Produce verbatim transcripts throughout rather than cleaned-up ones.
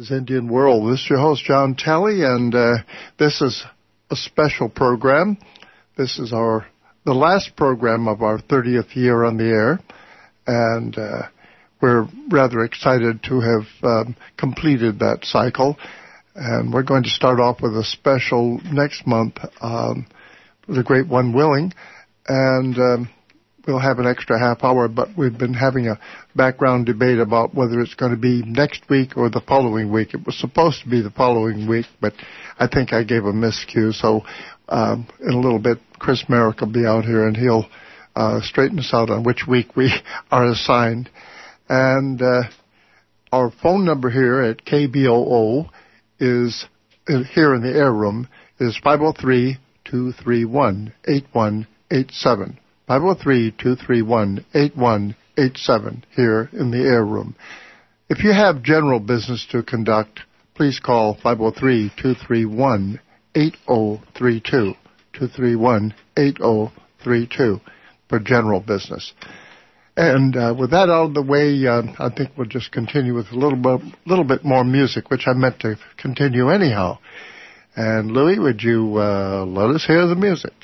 is Indian World. This is your host, John Talley, and uh, this is a special program. This is our the last program of our thirtieth year on the air, and uh, we're rather excited to have um, completed that cycle. And we're going to start off with a special next month, um, The Great One Willing, and um, we'll have an extra half hour, but we've been having a background debate about whether it's going to be next week or the following week. It was supposed to be the following week, but I think I gave a miscue, so um, in a little bit, Chris Merrick will be out here, and he'll uh, straighten us out on which week we are assigned. And uh, our phone number here at K B O O is, uh, here in the air room, is five oh three, two three one, eight one eight seven. five oh three, two three one, eight one eight seven here in the air room. If you have general business to conduct, please call five oh three, two three one, eight oh three two, two three one, eight oh three two for general business. And uh, with that out of the way, uh, I think we'll just continue with a little bit, little bit more music, which I meant to continue anyhow. And Louis, would you uh, let us hear the music?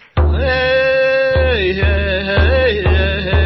Hey, hey, hey, hey, hey.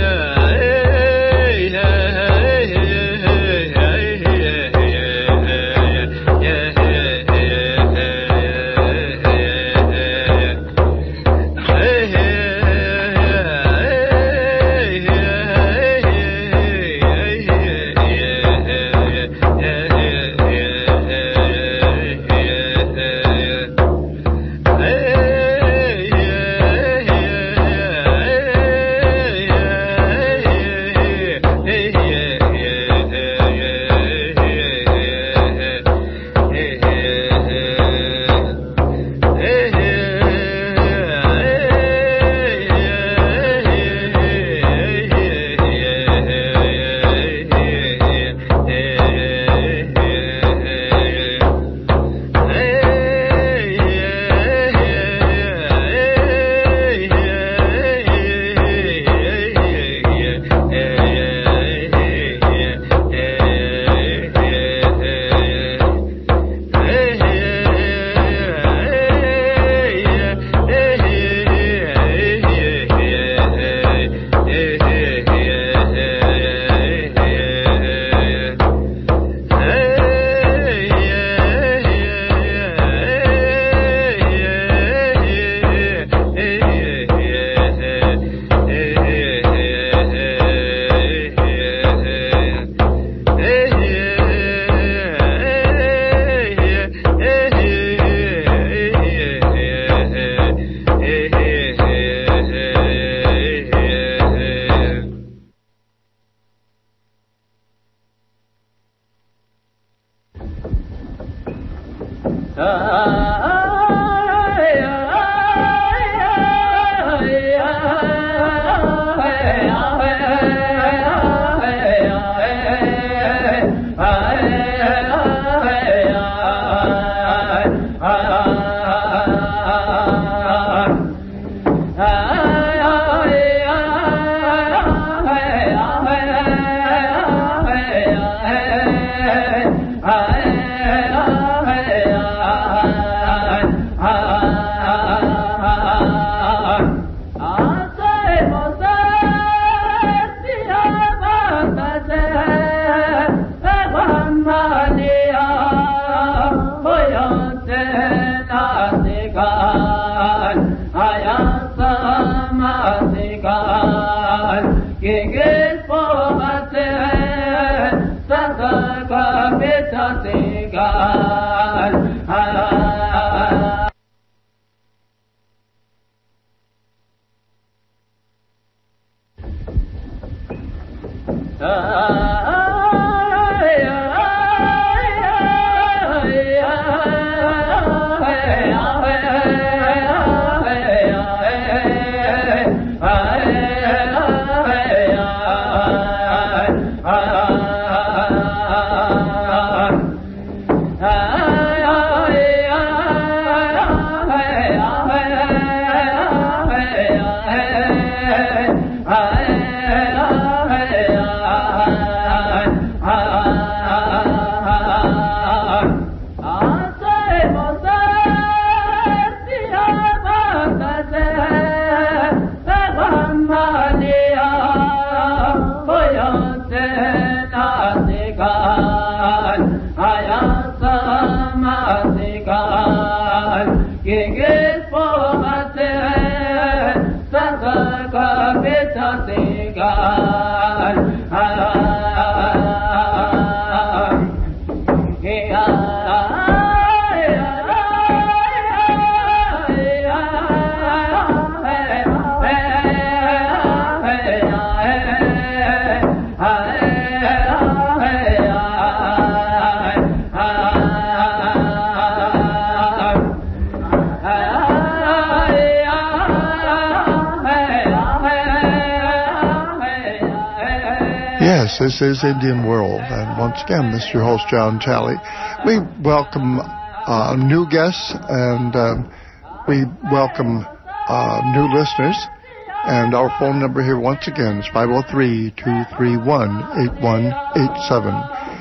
Hey, Yes, this is Indian World, and once again, this is your host, John Talley. We welcome uh, new guests, and um, we welcome uh, new listeners, and our phone number here once again is five oh three, two three one, eight one eight seven,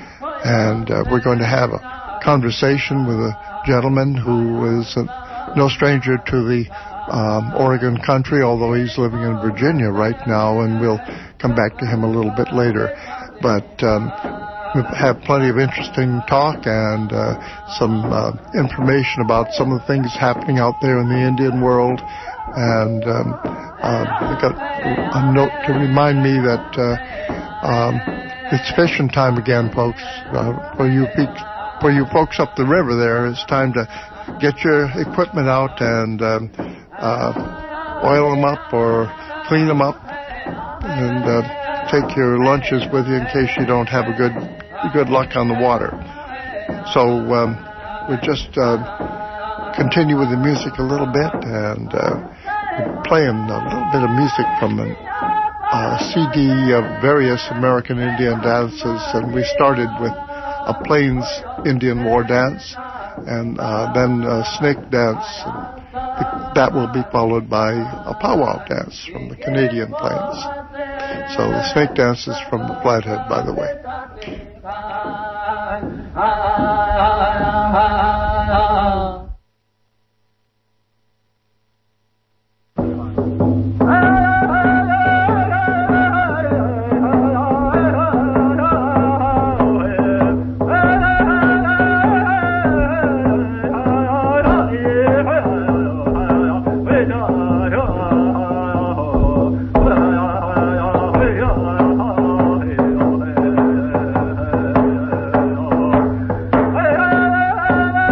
and uh, we're going to have a conversation with a gentleman who is uh, no stranger to the um, Oregon country, although he's living in Virginia right now, and we'll come back to him a little bit later. But um, we have plenty of interesting talk and uh, some uh, information about some of the things happening out there in the Indian world. And um, uh, I got a note to remind me that uh, um, it's fishing time again, folks. Uh, for you pe- for you folks up the river there, it's time to get your equipment out and um, uh, oil them up or clean them up, and uh, take your lunches with you in case you don't have a good good luck on the water. So um, we just uh, continue with the music a little bit, and uh, we're playing a little bit of music from a uh, C D of various American Indian dances, and we started with a Plains Indian war dance, and uh, then a snake dance. And that will be followed by a powwow dance from the Canadian Plains. So the snake dance is from the Flathead, by the way. Hey,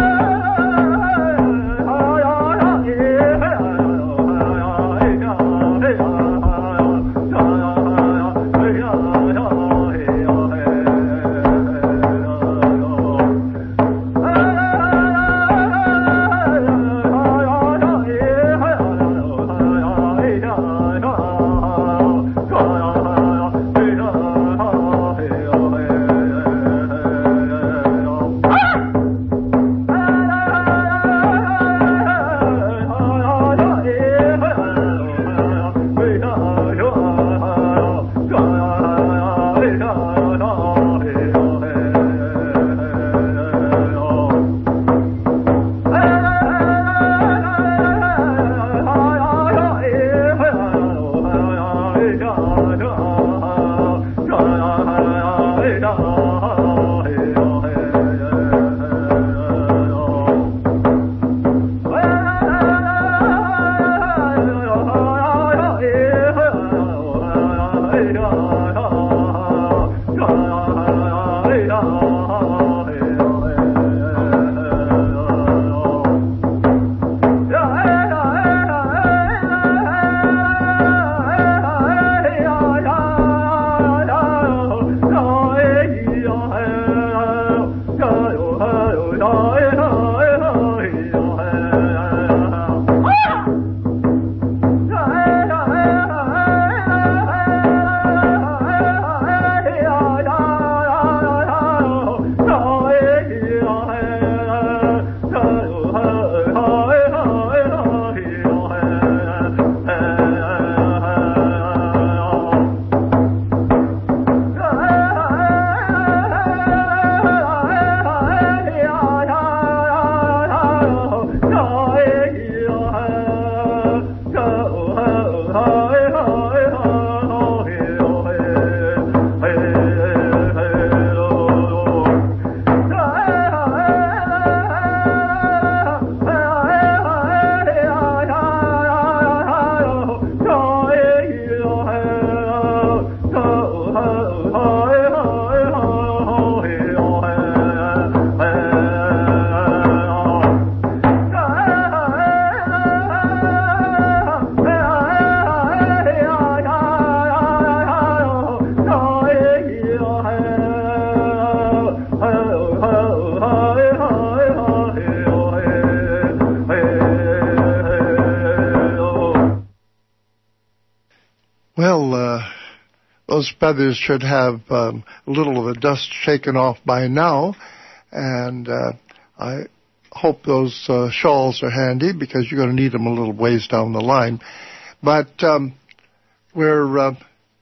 those feathers should have um, a little of the dust shaken off by now, and uh, I hope those uh, shawls are handy because you're going to need them a little ways down the line. But um, we're uh,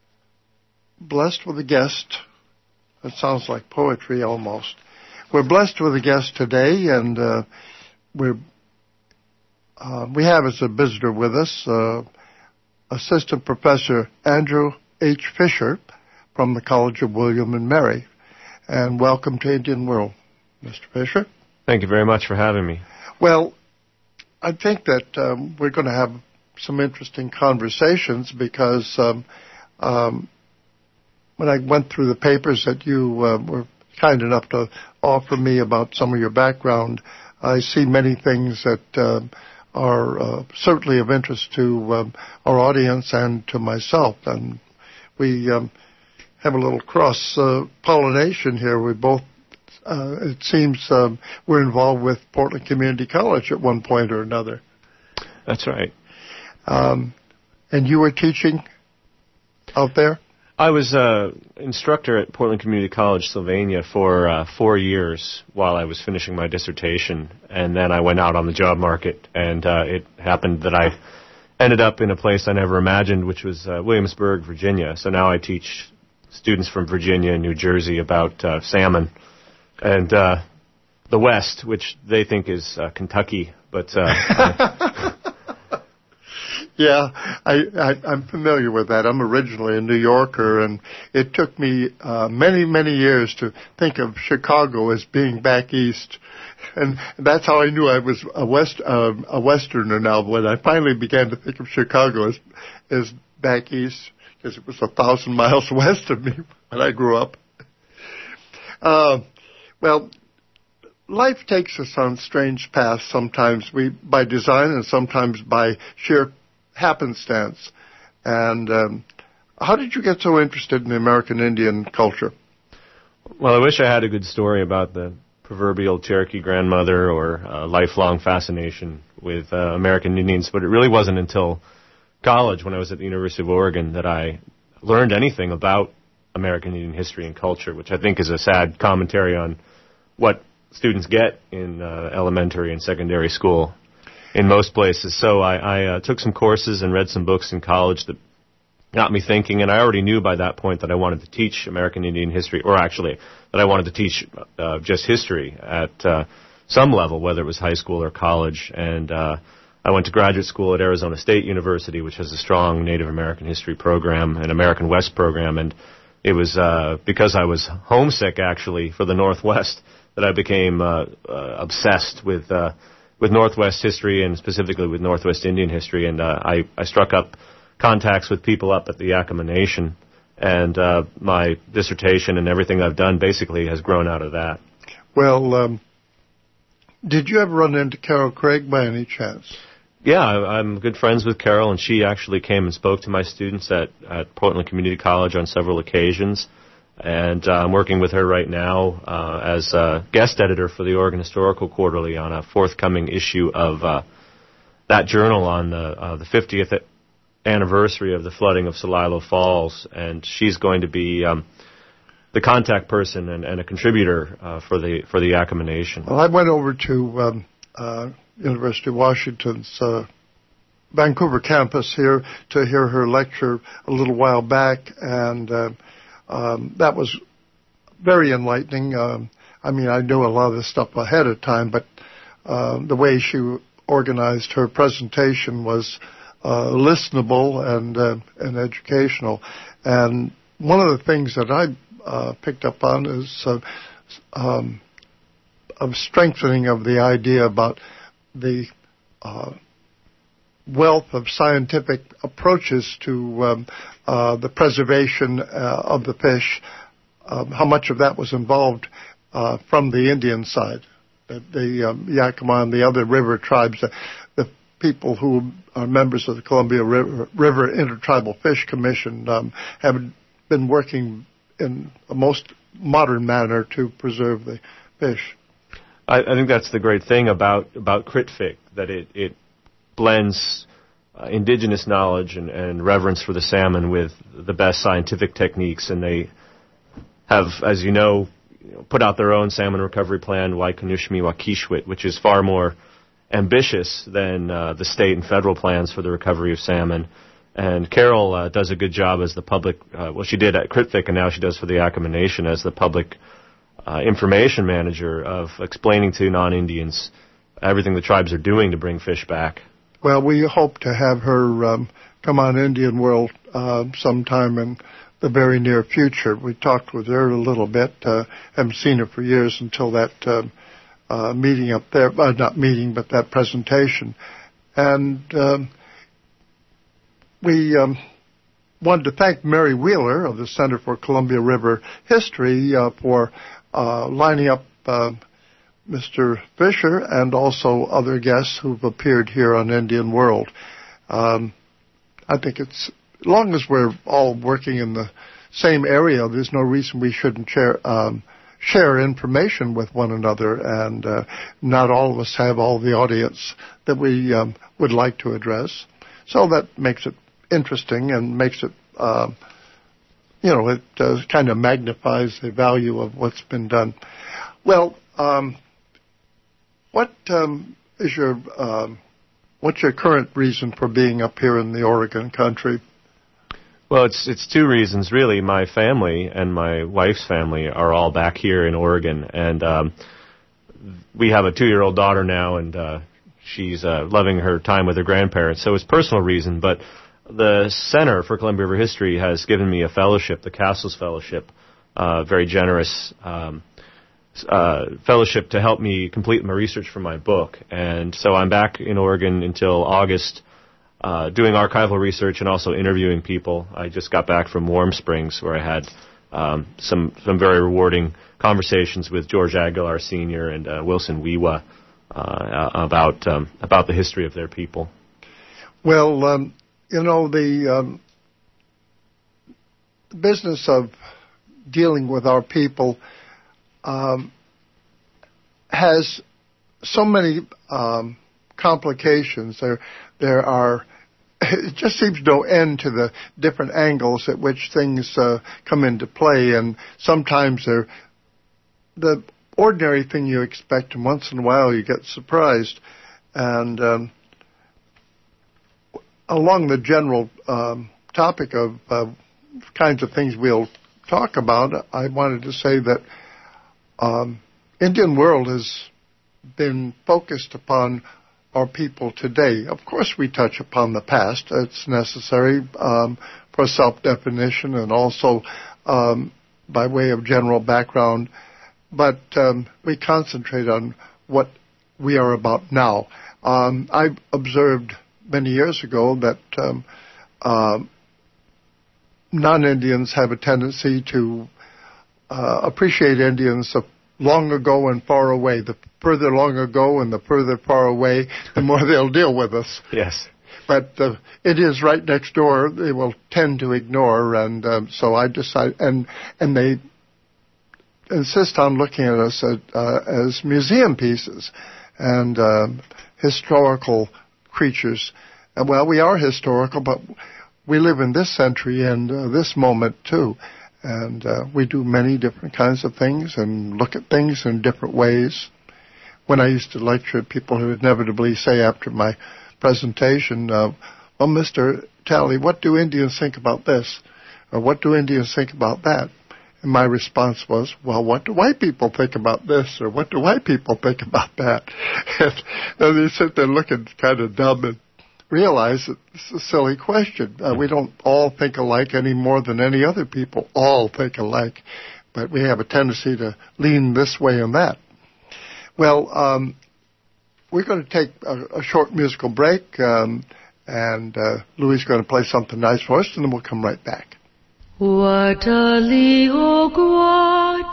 blessed with a guest. That sounds like poetry almost. We're blessed with a guest today, and uh, we're uh, we have as a visitor with us uh, Assistant Professor Andrew H. Fisher from the College of William and Mary. And welcome to Indian World, Mister Fisher. Thank you very much for having me. Well, I think that um, we're going to have some interesting conversations because um, um, when I went through the papers that you uh, were kind enough to offer me about some of your background, I see many things that uh, are uh, certainly of interest to um, our audience and to myself. And we um, have a little cross-pollination uh, here. We both, uh, it seems, um, we're involved with Portland Community College at one point or another. That's right. Um, and you were teaching out there? I was uh, instructor at Portland Community College, Sylvania, for uh, four years while I was finishing my dissertation, and then I went out on the job market, and uh, it happened that I ended up in a place I never imagined, which was uh, Williamsburg, Virginia. So now I teach students from Virginia and New Jersey about uh, salmon and uh, the West, which they think is uh, Kentucky, but... Uh, Yeah, I, I, I'm familiar with that. I'm originally a New Yorker, and it took me uh, many, many years to think of Chicago as being back east, and that's how I knew I was a West uh, a Westerner now. When I finally began to think of Chicago as as back east, because it was a thousand miles west of me when I grew up. Uh, well. Life takes us on strange paths sometimes we by design and sometimes by sheer happenstance. And um, how did you get so interested in the American Indian culture? Well, I wish I had a good story about the proverbial Cherokee grandmother or a lifelong fascination with uh, American Indians, but it really wasn't until college, when I was at the University of Oregon, that I learned anything about American Indian history and culture, which I think is a sad commentary on what students get in uh, elementary and secondary school in most places. So I, I uh, took some courses and read some books in college that got me thinking, and I already knew by that point that I wanted to teach American Indian history, or actually that I wanted to teach uh, just history at uh, some level, whether it was high school or college. And uh, I went to graduate school at Arizona State University, which has a strong Native American history program, an American West program, and it was uh, because I was homesick, actually, for the Northwest that I became uh, uh, obsessed with uh, with Northwest history, and specifically with Northwest Indian history. And uh, I, I struck up contacts with people up at the Yakama Nation, and uh, my dissertation and everything I've done basically has grown out of that. Well, um, did you ever run into Carol Craig by any chance? Yeah, I, I'm good friends with Carol, and she actually came and spoke to my students at, at Portland Community College on several occasions. And uh, I'm working with her right now uh, as a guest editor for the Oregon Historical Quarterly on a forthcoming issue of uh, that journal on the, uh, the fiftieth anniversary of the flooding of Celilo Falls. And she's going to be um, the contact person and, and a contributor uh, for the for the Yakama Nation. Well, I went over to um, uh, University of Washington's uh, Vancouver campus here to hear her lecture a little while back, and uh, Um, that was very enlightening. Um, I mean, I knew a lot of this stuff ahead of time, but uh, the way she organized her presentation was uh, listenable and uh, and educational. And one of the things that I uh, picked up on is uh, um, of strengthening of the idea about the uh, wealth of scientific approaches to um, uh, the preservation uh, of the fish, um, how much of that was involved uh, from the Indian side, the, the um, Yakama and the other river tribes, the, the people who are members of the Columbia River, River Intertribal Fish Commission um, have been working in a most modern manner to preserve the fish. I, I think that's the great thing about, about CritFic, that it, it blends uh, indigenous knowledge and, and reverence for the salmon with the best scientific techniques, and they have, as you know, you know put out their own salmon recovery plan, Waikonishmi Wakishwit, which is far more ambitious than uh, the state and federal plans for the recovery of salmon. And Carol uh, does a good job as the public, uh, well, she did at CRITVIC, and now she does for the Yakama Nation as the public uh, information manager of explaining to non-Indians everything the tribes are doing to bring fish back. Well, we hope to have her um, come on Indian World uh, sometime in the very near future. We talked with her a little bit. Uh, haven't seen her for years until that uh, uh, meeting up there. Uh, not meeting, but that presentation. And um, we um, wanted to thank Mary Wheeler of the Center for Columbia River History uh, for uh, lining up uh, Mister Fisher and also other guests who've appeared here on Indian World. Um, I think it's, as long as we're all working in the same area, there's no reason we shouldn't share um, share information with one another, and uh, not all of us have all the audience that we um, would like to address. So that makes it interesting and makes it, uh, you know, it uh, kind of magnifies the value of what's been done. Well, um, what um, is your um, what's your current reason for being up here in the Oregon country? Well, it's it's two reasons, really. My family and my wife's family are all back here in Oregon, and um, we have a two-year-old daughter now, and uh, she's uh, loving her time with her grandparents. So it's a personal reason, but the Center for Columbia River History has given me a fellowship, the Castles Fellowship, uh, very generous um, uh, fellowship to help me complete my research for my book. And so I'm back in Oregon until August, uh, doing archival research and also interviewing people. I just got back from Warm Springs, where I had um, some some very rewarding conversations with George Aguilar Senior and uh, Wilson Wiwa uh, about um, about the history of their people. Well, um, you know, the um, business of dealing with our people um, has so many um, complications. There, there are. It just seems no end to the different angles at which things uh, come into play, and sometimes they're the ordinary thing you expect, and once in a while you get surprised. And um, along the general um, topic of uh, kinds of things we'll talk about, I wanted to say that um, Indian World has been focused upon our people today. Of course, we touch upon the past. It's necessary um, for self-definition and also um, by way of general background. But um, we concentrate on what we are about now. Um, I observed many years ago that um, uh, non-Indians have a tendency to uh, appreciate Indians of long ago and far away. The further long ago and the further far away, the more they'll deal with us. Yes. But uh, it is right next door. They will tend to ignore, and um, so I decided, and and they insist on looking at us at, uh, as museum pieces and uh, historical creatures. And, well, we are historical, but we live in this century and uh, this moment too. And uh, we do many different kinds of things and look at things in different ways. When I used to lecture, people would inevitably say after my presentation, uh, well, Mister Talley, what do Indians think about this? Or what do Indians think about that? And my response was, well, what do white people think about this? Or what do white people think about that? And, and they sit there looking kind of dumb and realize that it's a silly question. Uh, we don't all think alike any more than any other people all think alike, but we have a tendency to lean this way and that. Well, um, we're going to take a, a short musical break, um, and uh, Louis is going to play something nice for us, and then we'll come right back. Watali Ogwade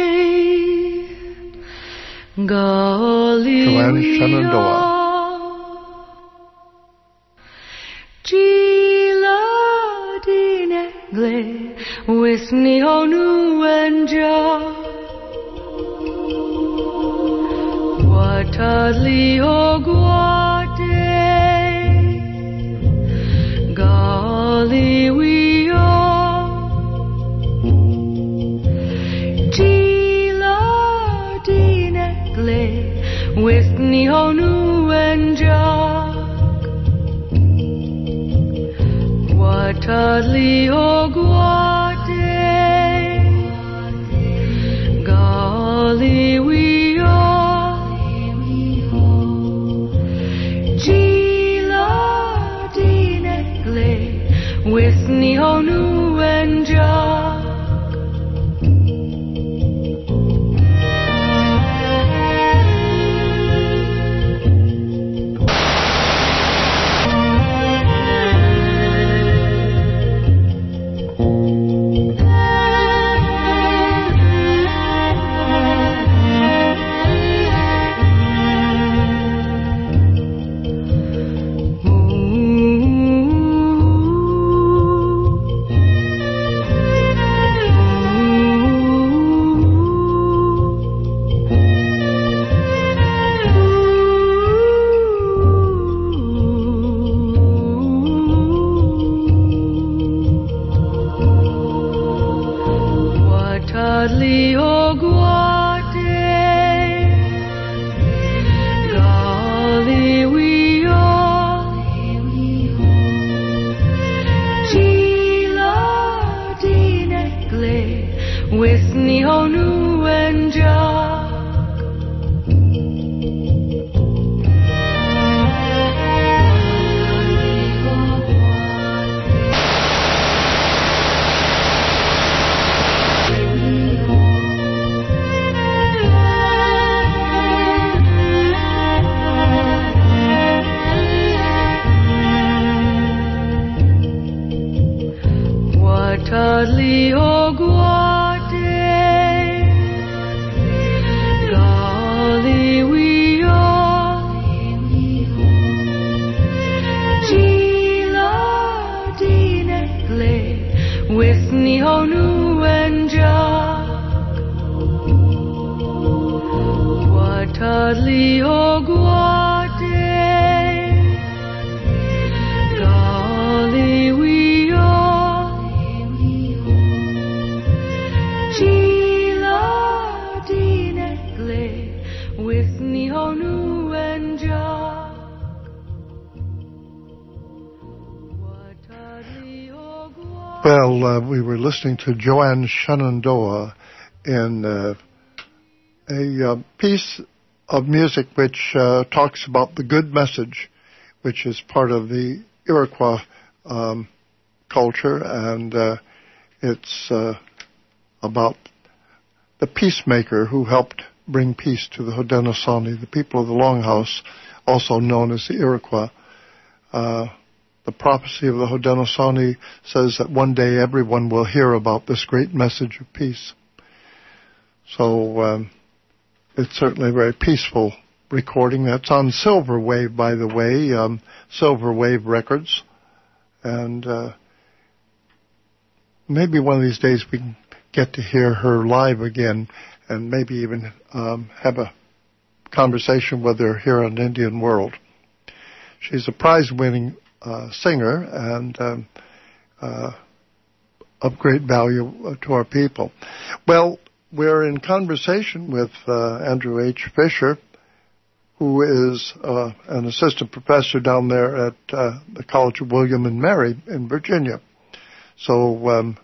Gali Shenandoah. Gila dinegle wisni onu enja Watali Ogwade Watadli Oguate, Gali Wio, Gila Dinekle, Wisni Honu Enja. Watadli Oguate, Gali Wio, Gila Dinekle, Wisni Honu Enja. Watadli Oguate, Gali Wio, Gila Dinekle, Wisni Honu Enja. Watadli Oguate, Gali Wio, Gila Dinekle, Wisni Honu Enja. Watadli Oguate. Well, uh, we were listening to Joanne Shenandoah in uh, a uh, piece of music which uh, talks about the good message, which is part of the Iroquois um, culture, and uh, it's uh, about the peacemaker who helped bring peace to the Haudenosaunee, the people of the Longhouse, also known as the Iroquois. Uh, the prophecy of the Haudenosaunee says that one day everyone will hear about this great message of peace. So um, it's certainly a very peaceful recording. That's on Silver Wave, by the way, um, Silver Wave Records. And uh, maybe one of these days we can get to hear her live again and maybe even um, have a conversation with her here on Indian World. She's a prize-winning uh, singer and um, uh, of great value to our people. Well, we're in conversation with uh, Andrew H. Fisher, who is uh, an assistant professor down there at uh, the College of William and Mary in Virginia. So um,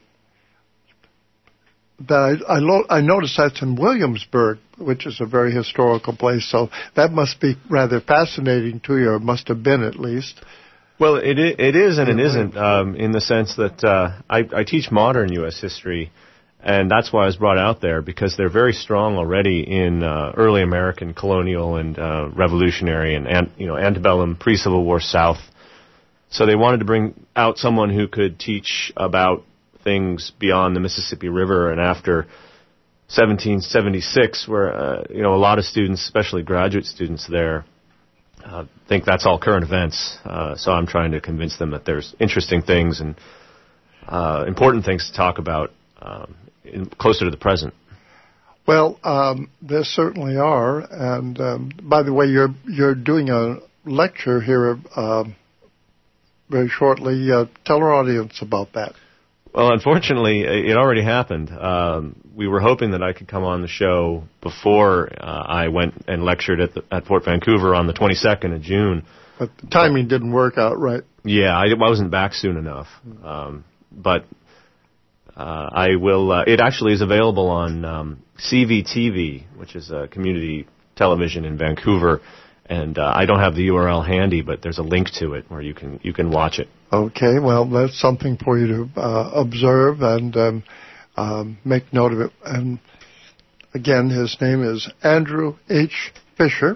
that I, I, lo- I noticed that's in Williamsburg, which is a very historical place. So that must be rather fascinating to you, or must have been at least. Well, it it is and it isn't, um, in the sense that uh, I, I teach modern U S history, and that's why I was brought out there, because they're very strong already in uh, early American colonial and uh, revolutionary and, and you know antebellum pre-Civil War South. So they wanted to bring out someone who could teach about things beyond the Mississippi River and after seventeen seventy-six, where uh, you know a lot of students, especially graduate students there, uh, think that's all current events. Uh, so I'm trying to convince them that there's interesting things and uh, important things to talk about um, in, closer to the present. Well, um, there certainly are. And um, by the way, you're you're doing a lecture here uh, very shortly. Uh, tell our audience about that. Well, unfortunately, it already happened. Um, we were hoping that I could come on the show before uh, I went and lectured at, the, at Fort Vancouver on the twenty-second of June. But the timing but, didn't work out right. Yeah, I, I wasn't back soon enough. Um, but uh, I will. Uh, it actually is available on um, C V T V, which is a community television in Vancouver. And uh, I don't have the U R L handy, but there's a link to it where you can you can watch it. Okay, well, that's something for you to uh, observe and um, um, make note of it. And again, his name is Andrew H. Fisher.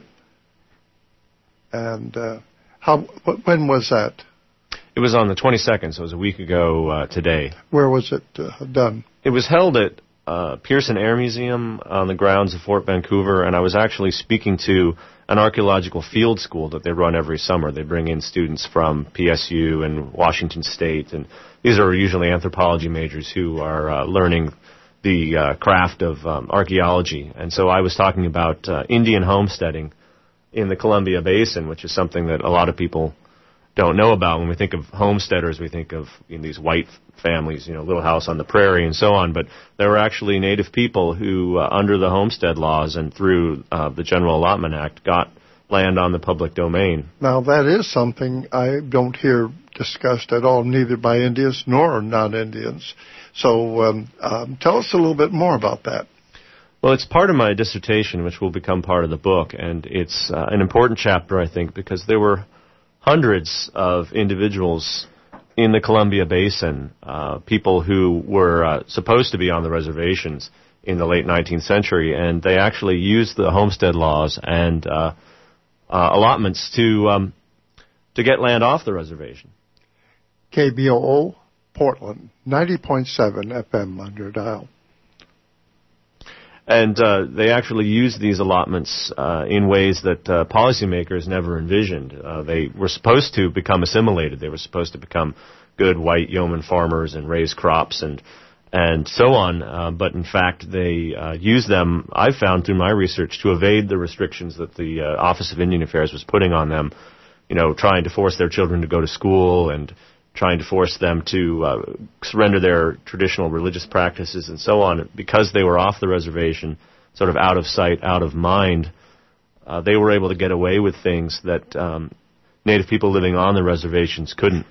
And uh, how? When was that? It was on the twenty-second, so it was a week ago uh, today. Where was it uh, done? It was held at uh, Pearson Air Museum on the grounds of Fort Vancouver, and I was actually speaking to an archaeological field school that they run every summer. They bring in students from P S U and Washington State, and these are usually anthropology majors who are uh, learning the uh, craft of um, archaeology. And so I was talking about uh, Indian homesteading in the Columbia Basin, which is something that a lot of people don't know about. When we think of homesteaders, we think of you know, these white families, you know, Little House on the Prairie and so on. But there were actually Native people who, uh, under the homestead laws and through uh, the General Allotment Act, got land on the public domain. Now, that is something I don't hear discussed at all, neither by Indians nor non-Indians. So um, um, tell us a little bit more about that. Well, it's part of my dissertation, which will become part of the book. And it's uh, an important chapter, I think, because there were hundreds of individuals in the Columbia Basin, uh, people who were uh, supposed to be on the reservations in the late nineteenth century, and they actually used the homestead laws and uh, uh, allotments to um, to get land off the reservation. K B O O, Portland, ninety point seven F M on your dial. And uh, they actually used these allotments uh, in ways that uh, policymakers never envisioned. Uh, they were supposed to become assimilated. They were supposed to become good white yeoman farmers and raise crops and and so on. Uh, but in fact, they uh, used them, I've found through my research, to evade the restrictions that the uh, Office of Indian Affairs was putting on them, you know, trying to force their children to go to school and trying to force them to uh, surrender their traditional religious practices and so on. Because they were off the reservation, sort of out of sight, out of mind, uh, they were able to get away with things that um, Native people living on the reservations couldn't.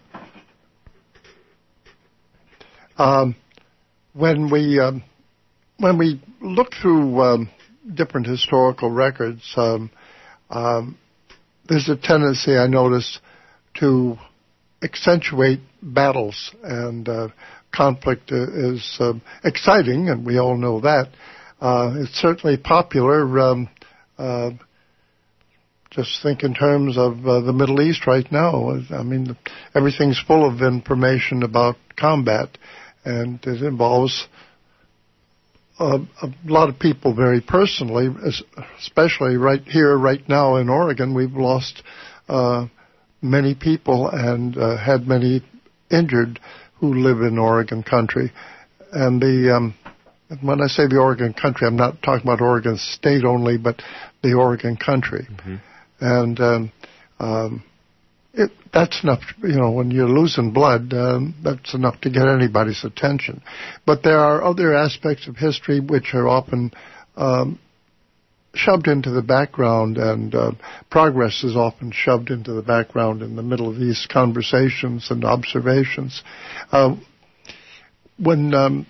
Um, when we um, when we look through um, different historical records, um, um, there's a tendency, I notice, to accentuate battles, and uh, conflict is uh, exciting, and we all know that. Uh, it's certainly popular. Um, uh, just think in terms of uh, the Middle East right now. I mean, everything's full of information about combat, and it involves a, a lot of people very personally, especially right here, right now in Oregon. We've lost uh, many people and uh, had many injured who live in Oregon country. And the um, when I say the Oregon country, I'm not talking about Oregon State only, but the Oregon country. Mm-hmm. And um, um, it, that's enough, you know, when you're losing blood, um, that's enough to get anybody's attention. But there are other aspects of history which are often um, shoved into the background, and uh, progress is often shoved into the background in the middle of these conversations and observations. Uh, when um,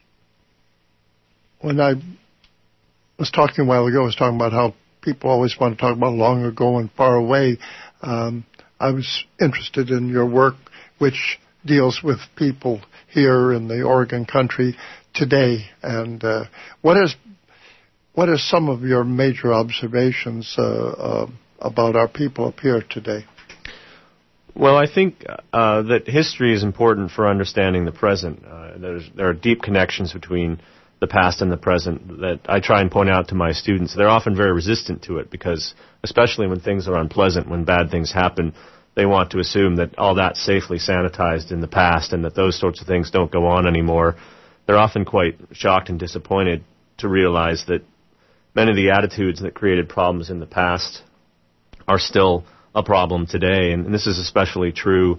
when I was talking a while ago, I was talking about how people always want to talk about long ago and far away. Um, I was interested in your work, which deals with people here in the Oregon country today. And uh, what is What are some of your major observations uh, uh, about our people up here today? Well, I think uh, that history is important for understanding the present. Uh, there's, there are deep connections between the past and the present that I try and point out to my students. They're often very resistant to it because, especially when things are unpleasant, when bad things happen, they want to assume that all that's safely sanitized in the past and that those sorts of things don't go on anymore. They're often quite shocked and disappointed to realize that many of the attitudes that created problems in the past are still a problem today, and, and this is especially true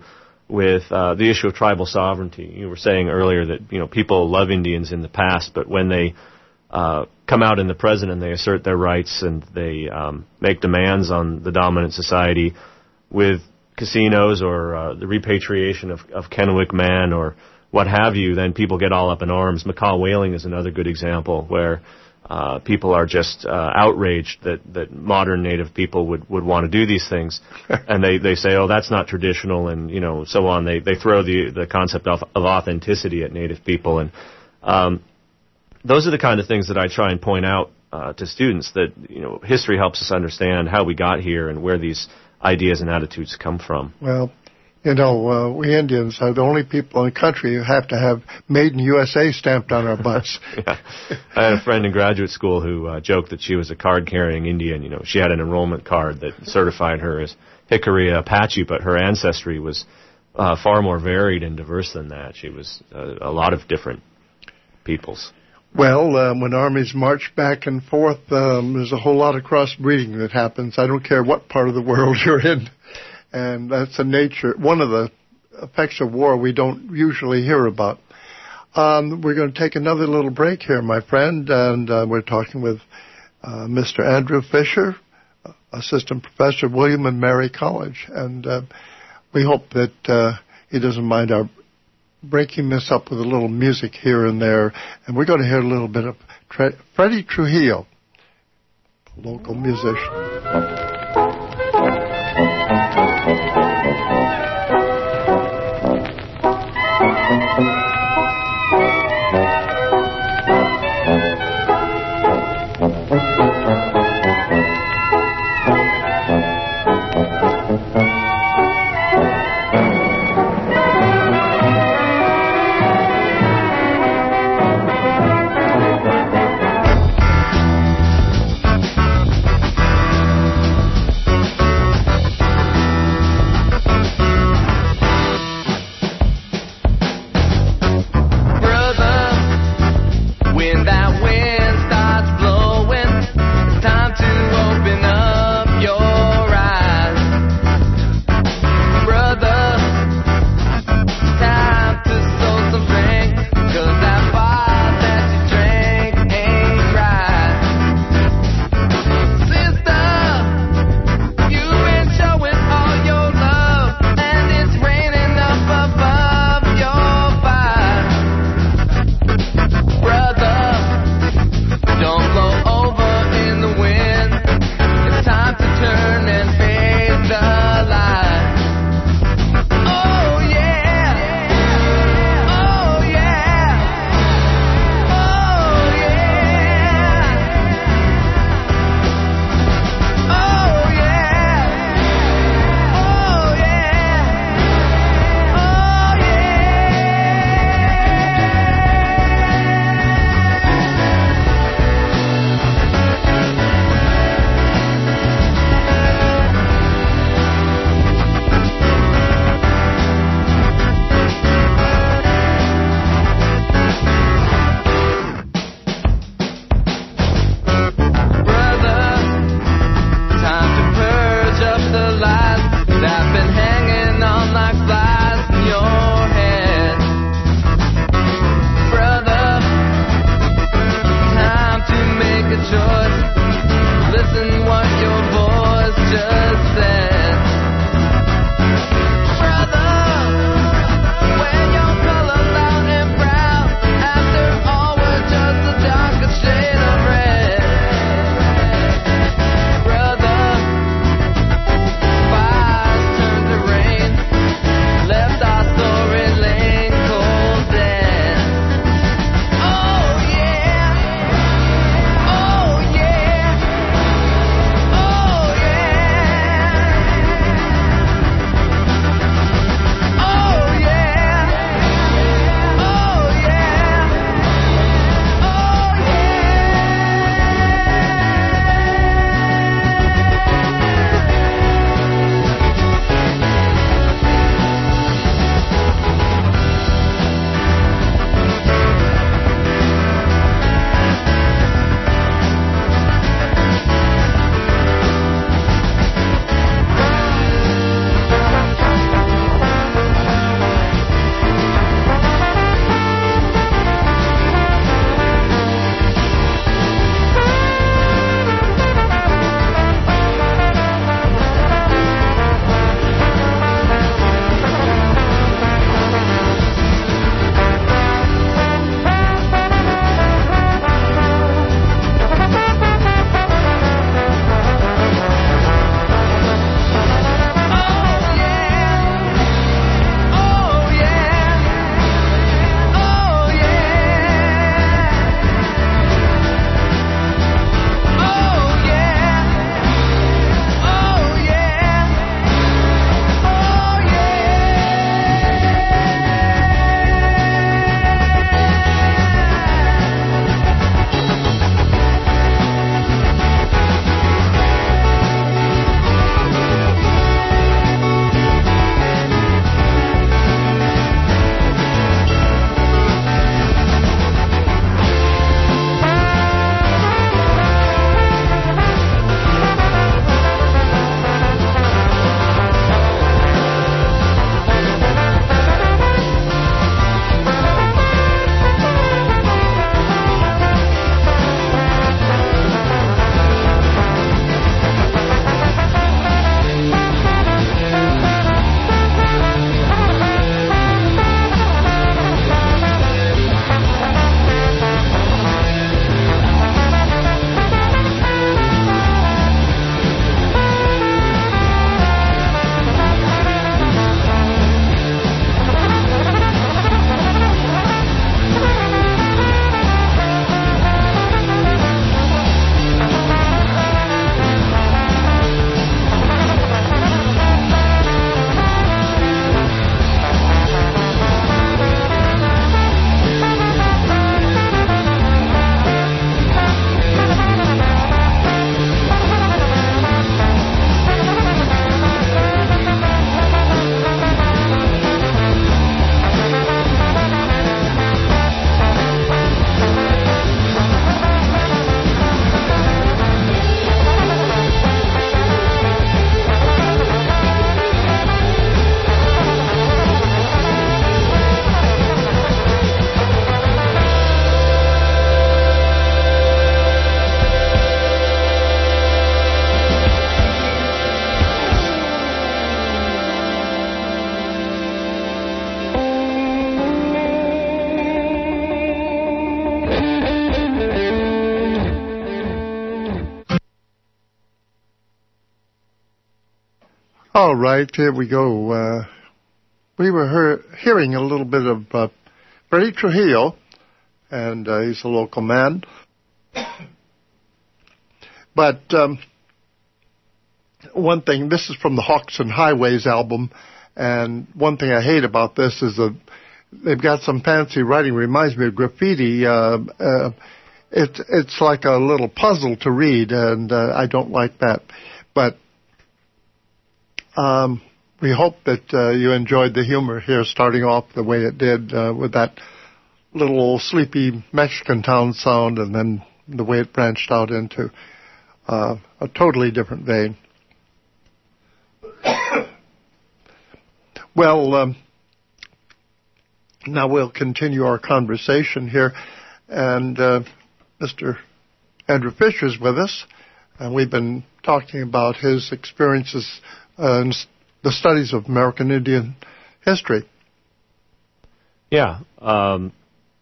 with uh, the issue of tribal sovereignty. You were saying earlier that, you know, people love Indians in the past, but when they uh, come out in the present and they assert their rights and they um, make demands on the dominant society with casinos or uh, the repatriation of, of Kennewick Man or what have you, then people get all up in arms. McCaw Whaling is another good example where uh, people are just uh, outraged that, that modern Native people would, would want to do these things. And they, they say, oh, that's not traditional, and, you know, so on. They they throw the, the concept of, of authenticity at Native people. And um, those are the kind of things that I try and point out uh, to students, that, you know, history helps us understand how we got here and where these ideas and attitudes come from. Well, you know, uh, we Indians are the only people in the country who have to have Made in U S A stamped on our butts. Yeah. I had a friend in graduate school who uh, joked that she was a card-carrying Indian. You know, she had an enrollment card that certified her as Hickory Apache, but her ancestry was uh, far more varied and diverse than that. She was uh, a lot of different peoples. Well, um, when armies march back and forth, um, there's a whole lot of crossbreeding that happens. I don't care what part of the world you're in. And that's the nature, one of the effects of war we don't usually hear about. Um, we're going to take another little break here, my friend, and uh, we're talking with uh, Mister Andrew Fisher, assistant professor at William and Mary College. And uh, we hope that uh, he doesn't mind our breaking this up with a little music here and there. And we're going to hear a little bit of Tre- Freddie Trujillo, local musician. All right, here we go. Uh, we were he- hearing a little bit of uh, Freddie Trujillo, and uh, he's a local man. But um, one thing, this is from the Hawks and Highways album, and one thing I hate about this is that they've got some fancy writing. Reminds me of graffiti. Uh, uh, it's it's like a little puzzle to read, and uh, I don't like that. But um, we hope that uh, you enjoyed the humor here, starting off the way it did uh, with that little old sleepy Mexican town sound, and then the way it branched out into uh, a totally different vein. Well, um, now we'll continue our conversation here, and uh, Mister Andrew Fisher is with us, and we've been talking about his experiences uh, in the studies of American Indian history. Yeah. Um,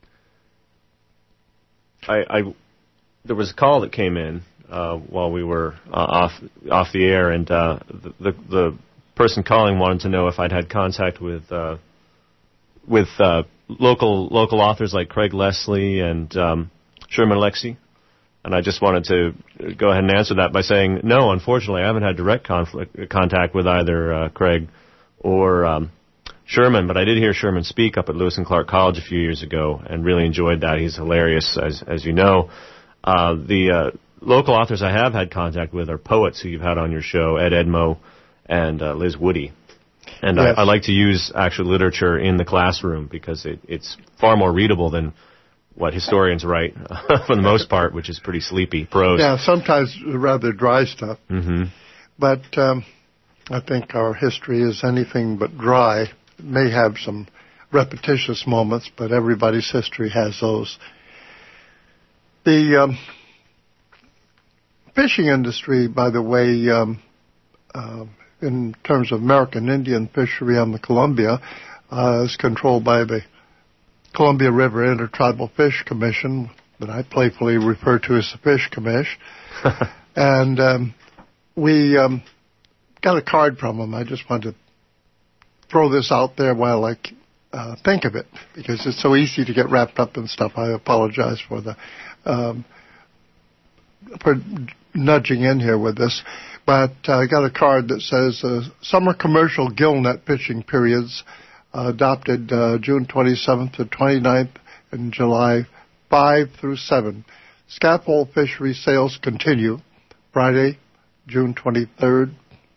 I, I there was a call that came in uh, while we were uh, off off the air, and uh, the, the the person calling wanted to know if I'd had contact with uh, with uh, local local authors like Craig Leslie and um, Sherman Alexie, and I just wanted to go ahead and answer that by saying no. Unfortunately, I haven't had direct conflict, contact with either uh, Craig or um, Sherman, but I did hear Sherman speak up at Lewis and Clark College a few years ago, and really enjoyed that. He's hilarious, as as you know. Uh, the uh, local authors I have had contact with are poets who you've had on your show, Ed Edmo and uh, Liz Woody. And yes. I, I like to use actual literature in the classroom because it, it's far more readable than what historians write for the most part, which is pretty sleepy prose. Yeah, sometimes rather dry stuff. Mm-hmm. But um, I think our history is anything but dry. It may have some repetitious moments, but everybody's history has those. The um, fishing industry, by the way, um, uh, in terms of American Indian fishery on the Columbia, uh, is controlled by the Columbia River Intertribal Fish Commission, that I playfully refer to as the Fish Commish. And um, we um, got a card from them. I just wanted to throw this out there while I uh, think of it, because it's so easy to get wrapped up in stuff. I apologize for the um, for nudging in here with this. But I uh, got a card that says uh, summer commercial gill net fishing periods uh, adopted uh, June twenty-seventh to twenty-ninth and July fifth through seventh. Scaffold fishery sales continue Friday, June twenty-third.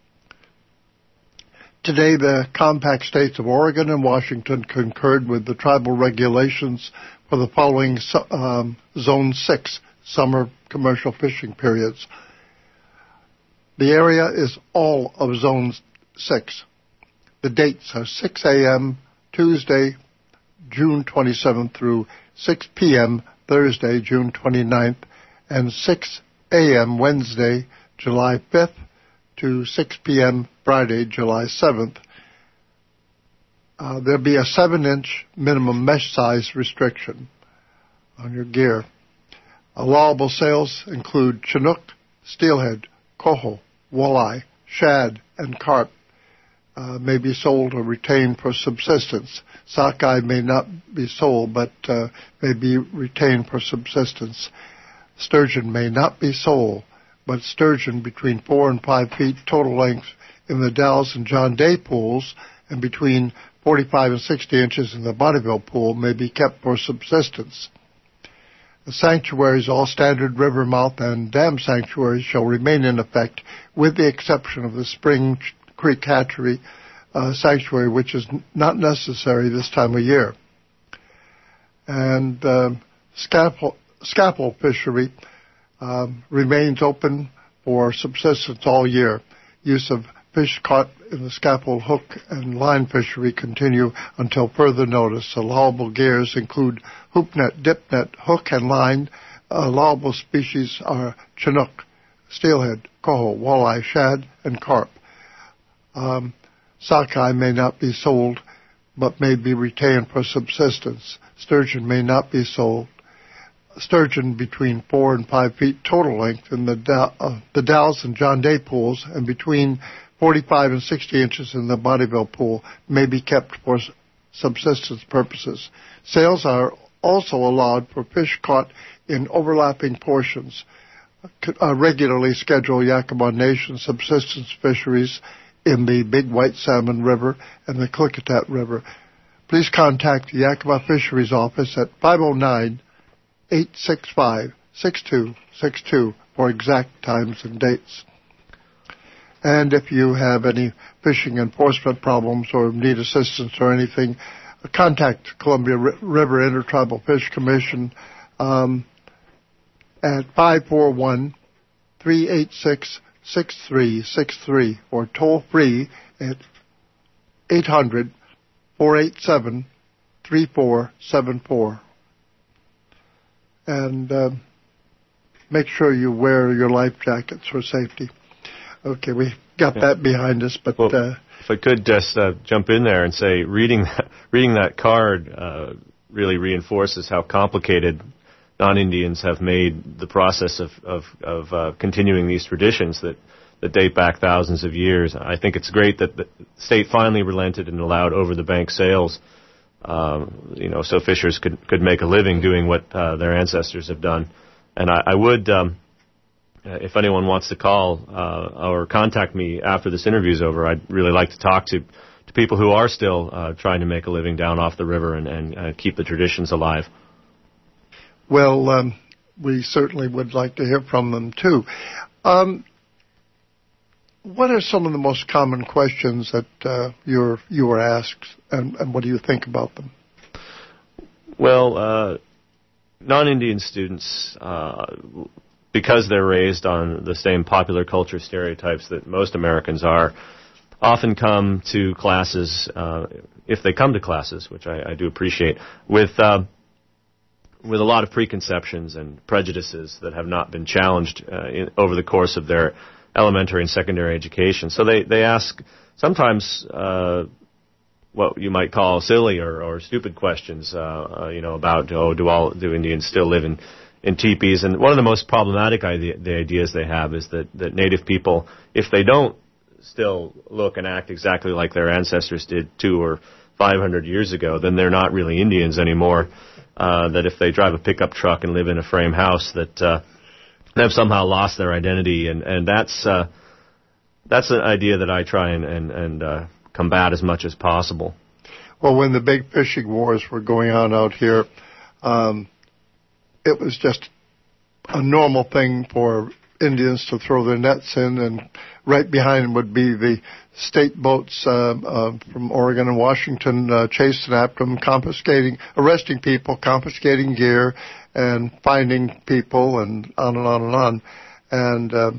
Today, the compact states of Oregon and Washington concurred with the tribal regulations for the following um, Zone six summer commercial fishing periods. The area is all of Zone six. The dates are six a.m. Tuesday, June twenty-seventh through six p.m. Thursday, June twenty-ninth, and six a.m. Wednesday, July fifth to six p.m. Friday, July seventh. Uh, there'll be a seven-inch minimum mesh size restriction on your gear. Allowable sales include Chinook, steelhead, coho, walleye, shad, and carp uh, may be sold or retained for subsistence. Sockeye may not be sold, but uh, may be retained for subsistence. Sturgeon may not be sold, but sturgeon between four and five feet total length in the Dalles and John Day pools and between forty-five and sixty inches in the Bonneville pool may be kept for subsistence. The sanctuaries, all standard river mouth and dam sanctuaries, shall remain in effect with the exception of the Spring Creek Hatchery uh, Sanctuary, which is n- not necessary this time of year. And uh, scaffold, scaffold fishery um, remains open for subsistence all year. Use of fish caught in the scaffold hook and line fishery continue until further notice. Allowable gears include hoop net, dip net, hook, and line. Allowable species are Chinook, steelhead, coho, walleye, shad, and carp. Um, sockeye may not be sold, but may be retained for subsistence. Sturgeon may not be sold. Sturgeon between four and five feet total length in the, uh, the Dalles and John Day pools and between forty-five and sixty inches in the Bonnyville pool may be kept for subsistence purposes. Sales are also allowed for fish caught in overlapping portions. Uh, regularly schedule Yakima Nation subsistence fisheries in the Big White Salmon River and the Klickitat River. Please contact the Yakima Fisheries Office at five oh nine, eight six five, six two six two for exact times and dates. And if you have any fishing enforcement problems or need assistance or anything, contact Columbia River Intertribal Fish Commission um, at five four one, three eight six, six three six three or toll free at eight hundred, four eight seven, three four seven four. And uh, make sure you wear your life jackets for safety. Okay, we got yeah. that behind us, but... Well, uh, if I could just uh, jump in there and say, reading that, reading that card uh, really reinforces how complicated non-Indians have made the process of, of, of uh, continuing these traditions that, that date back thousands of years. I think it's great that the state finally relented and allowed over-the-bank sales, um, you know, so fishers could, could make a living doing what uh, their ancestors have done. And I, I would... Um, Uh, if anyone wants to call uh, or contact me after this interview is over, I'd really like to talk to, to people who are still uh, trying to make a living down off the river and, and uh, keep the traditions alive. Well, um, we certainly would like to hear from them, too. Um, what are some of the most common questions that uh, you're, you were asked, and, and what do you think about them? Well, uh, non-Indian students... Uh, because they're raised on the same popular culture stereotypes that most Americans are, often come to classes, uh, if they come to classes, which I, I do appreciate, with uh, with a lot of preconceptions and prejudices that have not been challenged uh, in, over the course of their elementary and secondary education. So they, they ask sometimes uh, what you might call silly or, or stupid questions, uh, uh, you know, about, oh, do all do Indians still live in in teepees? And one of the most problematic idea, the ideas they have is that, that Native people, if they don't still look and act exactly like their ancestors did two or five hundred years ago, then they're not really Indians anymore. Uh, that if they drive a pickup truck and live in a frame house, that uh, they've somehow lost their identity. And, and that's uh, that's an idea that I try and, and, and uh, combat as much as possible. Well, when the big fishing wars were going on out here, um, it was just a normal thing for Indians to throw their nets in, and right behind them would be the state boats uh, uh, from Oregon and Washington uh, chasing after them, confiscating, arresting people, confiscating gear, and finding people, and on and on and on. And uh,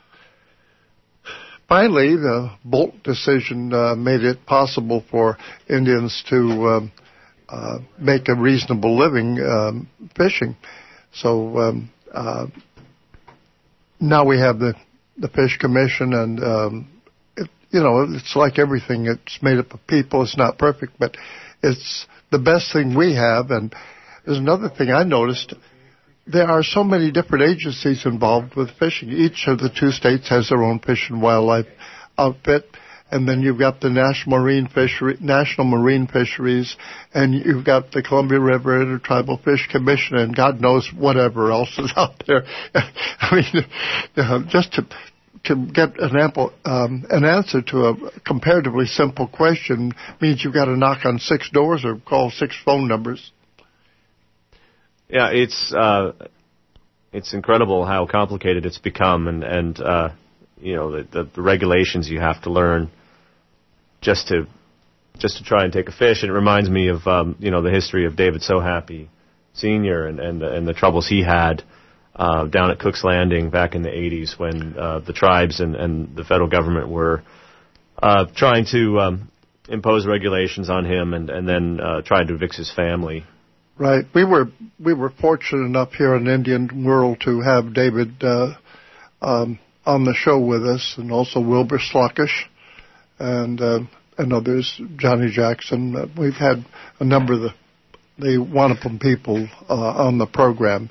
finally, the Bolt decision uh, made it possible for Indians to um, uh, make a reasonable living um, fishing. So um, uh, now we have the the Fish Commission, and um, it, you know, it's like everything. It's made up of people. It's not perfect, but it's the best thing we have. And there's another thing I noticed. There are so many different agencies involved with fishing. Each of the two states has their own fish and wildlife outfit. And then you've got the National Marine Fishery, National Marine Fisheries, and you've got the Columbia River Intertribal Fish Commission, and God knows whatever else is out there. I mean, uh, just to to get an ample um, an answer to a comparatively simple question means you've got to knock on six doors or call six phone numbers. Yeah, it's uh, it's incredible how complicated it's become, and and uh, you know the, the the regulations you have to learn just to just to try and take a fish. And it reminds me of um, you know the history of David So Happy Senior and and the, and the troubles he had uh, down at Cook's Landing back in the eighties when uh, the tribes and, and the federal government were uh, trying to um, impose regulations on him and and then uh, trying to evict his family. Right. We were we were fortunate enough here in Indian World to have David uh, um, on the show with us, and also Wilbur Slockish and uh, and others, Johnny Jackson. Uh, we've had a number of the the Wanapum people uh, on the program,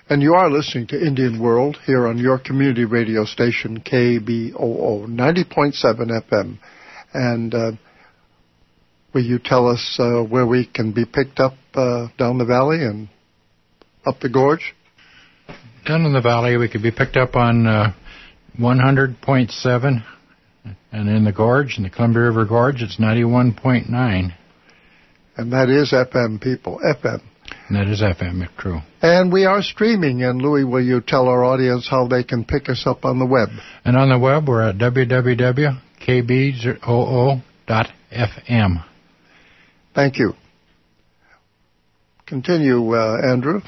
And you are listening to Indian World here on your community radio station, K B O O, ninety point seven F M. And uh, will you tell us uh, where we can be picked up uh, down the valley and up the gorge? Down in the valley, we could be picked up on uh, one hundred point seven, and in the gorge, in the Columbia River Gorge, it's ninety-one point nine. And that is F M, people, F M. And that is F M, true. And we are streaming, and Louis, will you tell our audience how they can pick us up on the web? And on the web, we're at w w w dot k b o o dot f m. Thank you. Continue, uh, Andrew.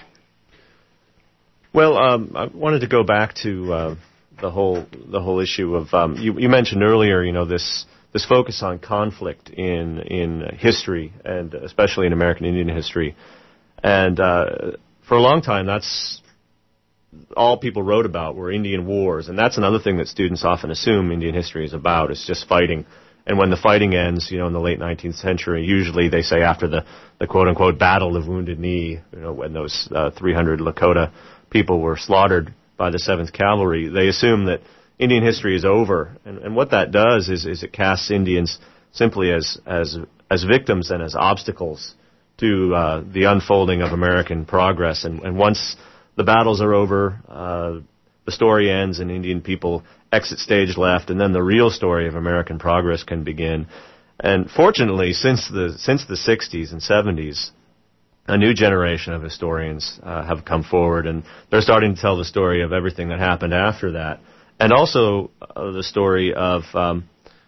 Well, um, I wanted to go back to uh, the whole the whole issue of um, you, you mentioned earlier, you know, this this focus on conflict in in history, and especially in American Indian history. And uh, for a long time, that's all people wrote about were Indian wars. And that's another thing that students often assume Indian history is about, is just fighting. And when the fighting ends, you know, in the late nineteenth century, usually they say after the, the quote-unquote Battle of Wounded Knee, you know, when those uh, three hundred Lakota people were slaughtered by the seventh Cavalry, they assume that Indian history is over. And, and what that does is, is it casts Indians simply as, as, as victims and as obstacles to uh, the unfolding of American progress. And, and once the battles are over, uh, the story ends and Indian people exit stage left, and then the real story of American progress can begin. And fortunately, since the since the sixties and seventies, a new generation of historians uh, have come forward, and they're starting to tell the story of everything that happened after that, and also uh, the story of um,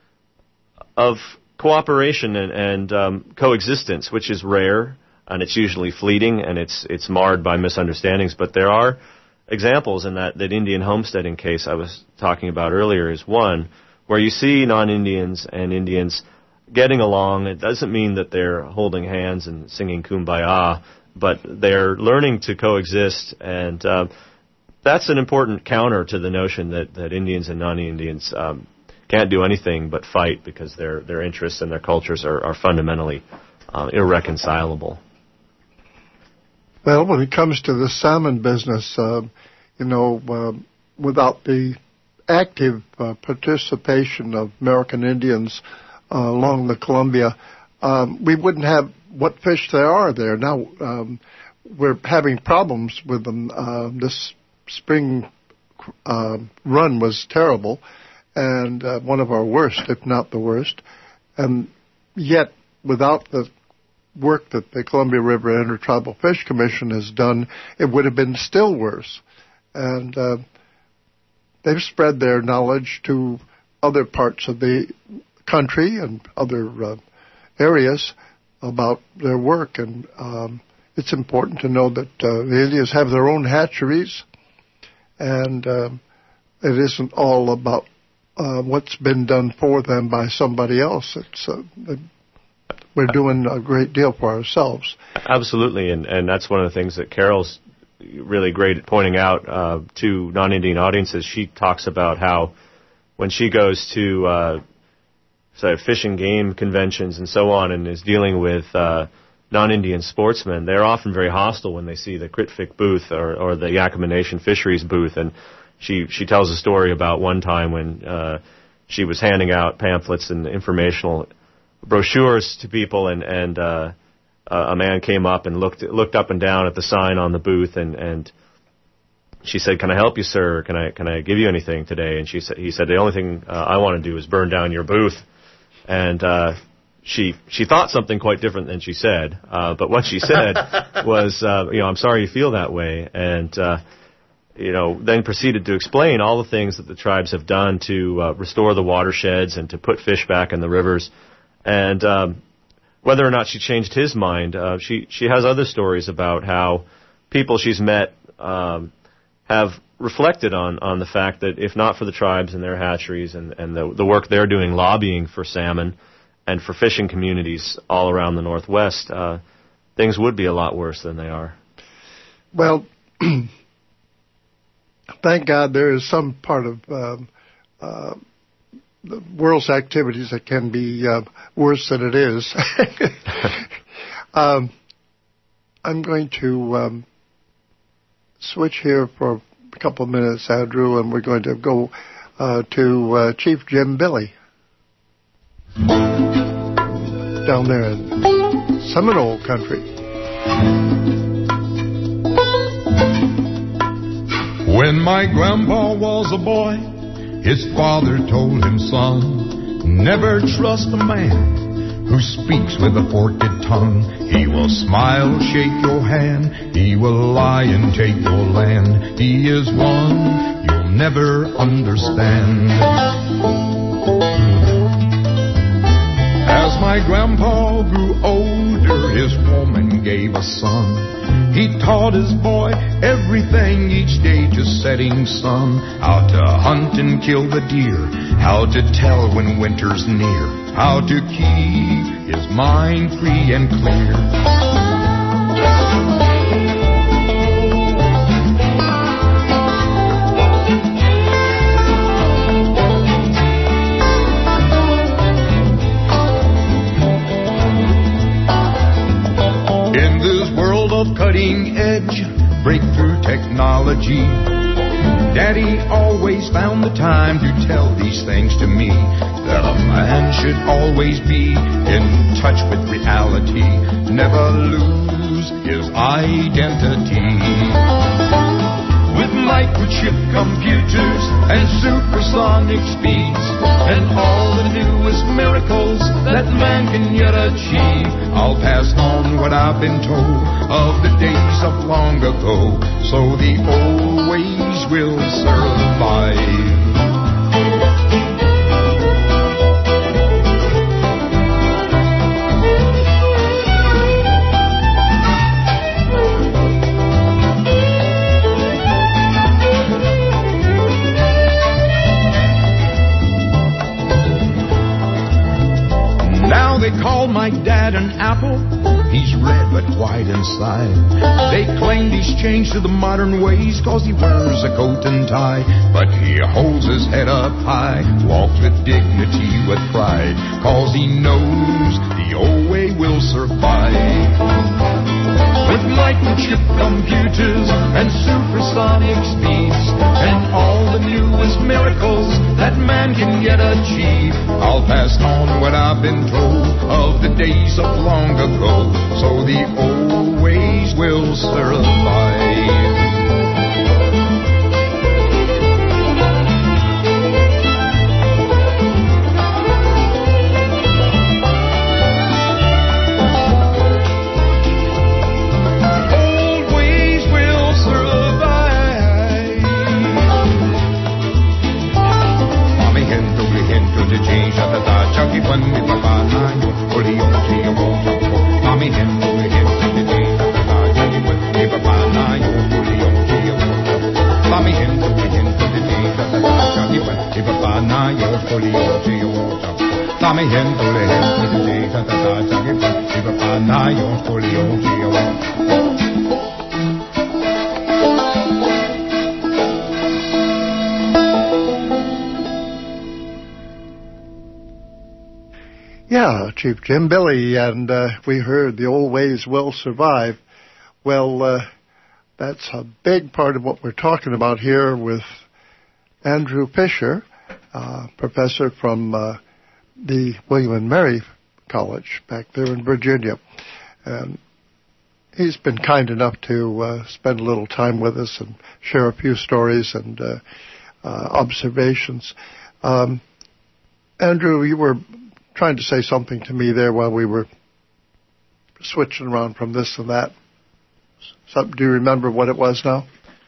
of cooperation and, and um, coexistence, which is rare, and it's usually fleeting, and it's it's marred by misunderstandings. But there are examples in that, that Indian homesteading case I was talking about earlier is one where you see non-Indians and Indians getting along. It doesn't mean that they're holding hands and singing Kumbaya, but they're learning to coexist, and uh, that's an important counter to the notion that, that Indians and non-Indians um, can't do anything but fight because their their interests and their cultures are, are fundamentally uh, irreconcilable. Well, when it comes to the salmon business, uh, you know, uh, without the active uh, participation of American Indians uh, along the Columbia, um, we wouldn't have what fish there are there. Now, um, we're having problems with them. Uh, this spring uh, run was terrible, and uh, one of our worst, if not the worst. And yet, without the work that the Columbia River Intertribal Fish Commission has done, it would have been still worse. And uh, they've spread their knowledge to other parts of the country and other uh, areas about their work. And um, it's important to know that uh, the Indians have their own hatcheries, and uh, it isn't all about uh, what's been done for them by somebody else. It's uh, we're doing a great deal for ourselves. Absolutely, and, and that's one of the things that Carol's really great at pointing out uh, to non-Indian audiences. She talks about how when she goes to uh, say fish and game conventions and so on, and is dealing with uh, non-Indian sportsmen, they're often very hostile when they see the Critfic booth or, or the Yakima Nation Fisheries booth. And she she tells a story about one time when uh, she was handing out pamphlets and informational brochures to people, and and uh, a man came up and looked looked up and down at the sign on the booth, and, and she said, "Can I help you, sir? Can I can I give you anything today?" And she said, he said, "The only thing uh, I want to do is burn down your booth." And uh, she she thought something quite different than she said, uh, but what she said was, uh, you know, "I'm sorry you feel that way," and uh, you know, then proceeded to explain all the things that the tribes have done to uh, restore the watersheds and to put fish back in the rivers. And um, whether or not she changed his mind, uh, she she has other stories about how people she's met um, have reflected on, on the fact that if not for the tribes and their hatcheries and, and the, the work they're doing lobbying for salmon and for fishing communities all around the Northwest, uh, things would be a lot worse than they are. Well, thank God there is some part of um, uh, the world's activities that can be uh, worse than it is. um, I'm going to um, switch here for a couple of minutes, Andrew, and we're going to go uh, to uh, Chief Jim Billy down there in Seminole country. When my grandpa was a boy, his father told him, son, never trust a man who speaks with a forked tongue. He will smile, shake your hand, he will lie and take your land. He is one you'll never understand. As my grandpa grew older, his woman gave a son. He taught his boy everything each day to setting sun. How to hunt and kill the deer, how to tell when winter's near, how to keep his mind free and clear. Cutting edge, breakthrough technology, Daddy always found the time to tell these things to me, that a man should always be in touch with reality, never lose his identity. With microchip computers and supersonic speeds and all the newest miracles that man can yet achieve, I'll pass on what I've been told of the days of long ago, so the old ways will survive. They call my dad an apple, he's red but white inside. They claim he's changed to the modern ways cause he wears a coat and tie, but he holds his head up high, walks with dignity, with pride, cause he knows the old way will survive. With microchip computers and supersonic speeds and all the newest miracles that man can yet achieve, I'll pass on what I've been told of the days of long ago, so the old ways will survive. Yeah, Chief Jim Billy, and uh, we heard the old ways will survive. Well, uh, that's a big part of what we're talking about here with Andrew Fisher, uh, professor from uh, the William and Mary College back there in Virginia. And he's been kind enough to uh, spend a little time with us and share a few stories and uh, uh, observations. Um, Andrew, you were trying to say something to me there while we were switching around from this and that. Something, do you remember what it was now?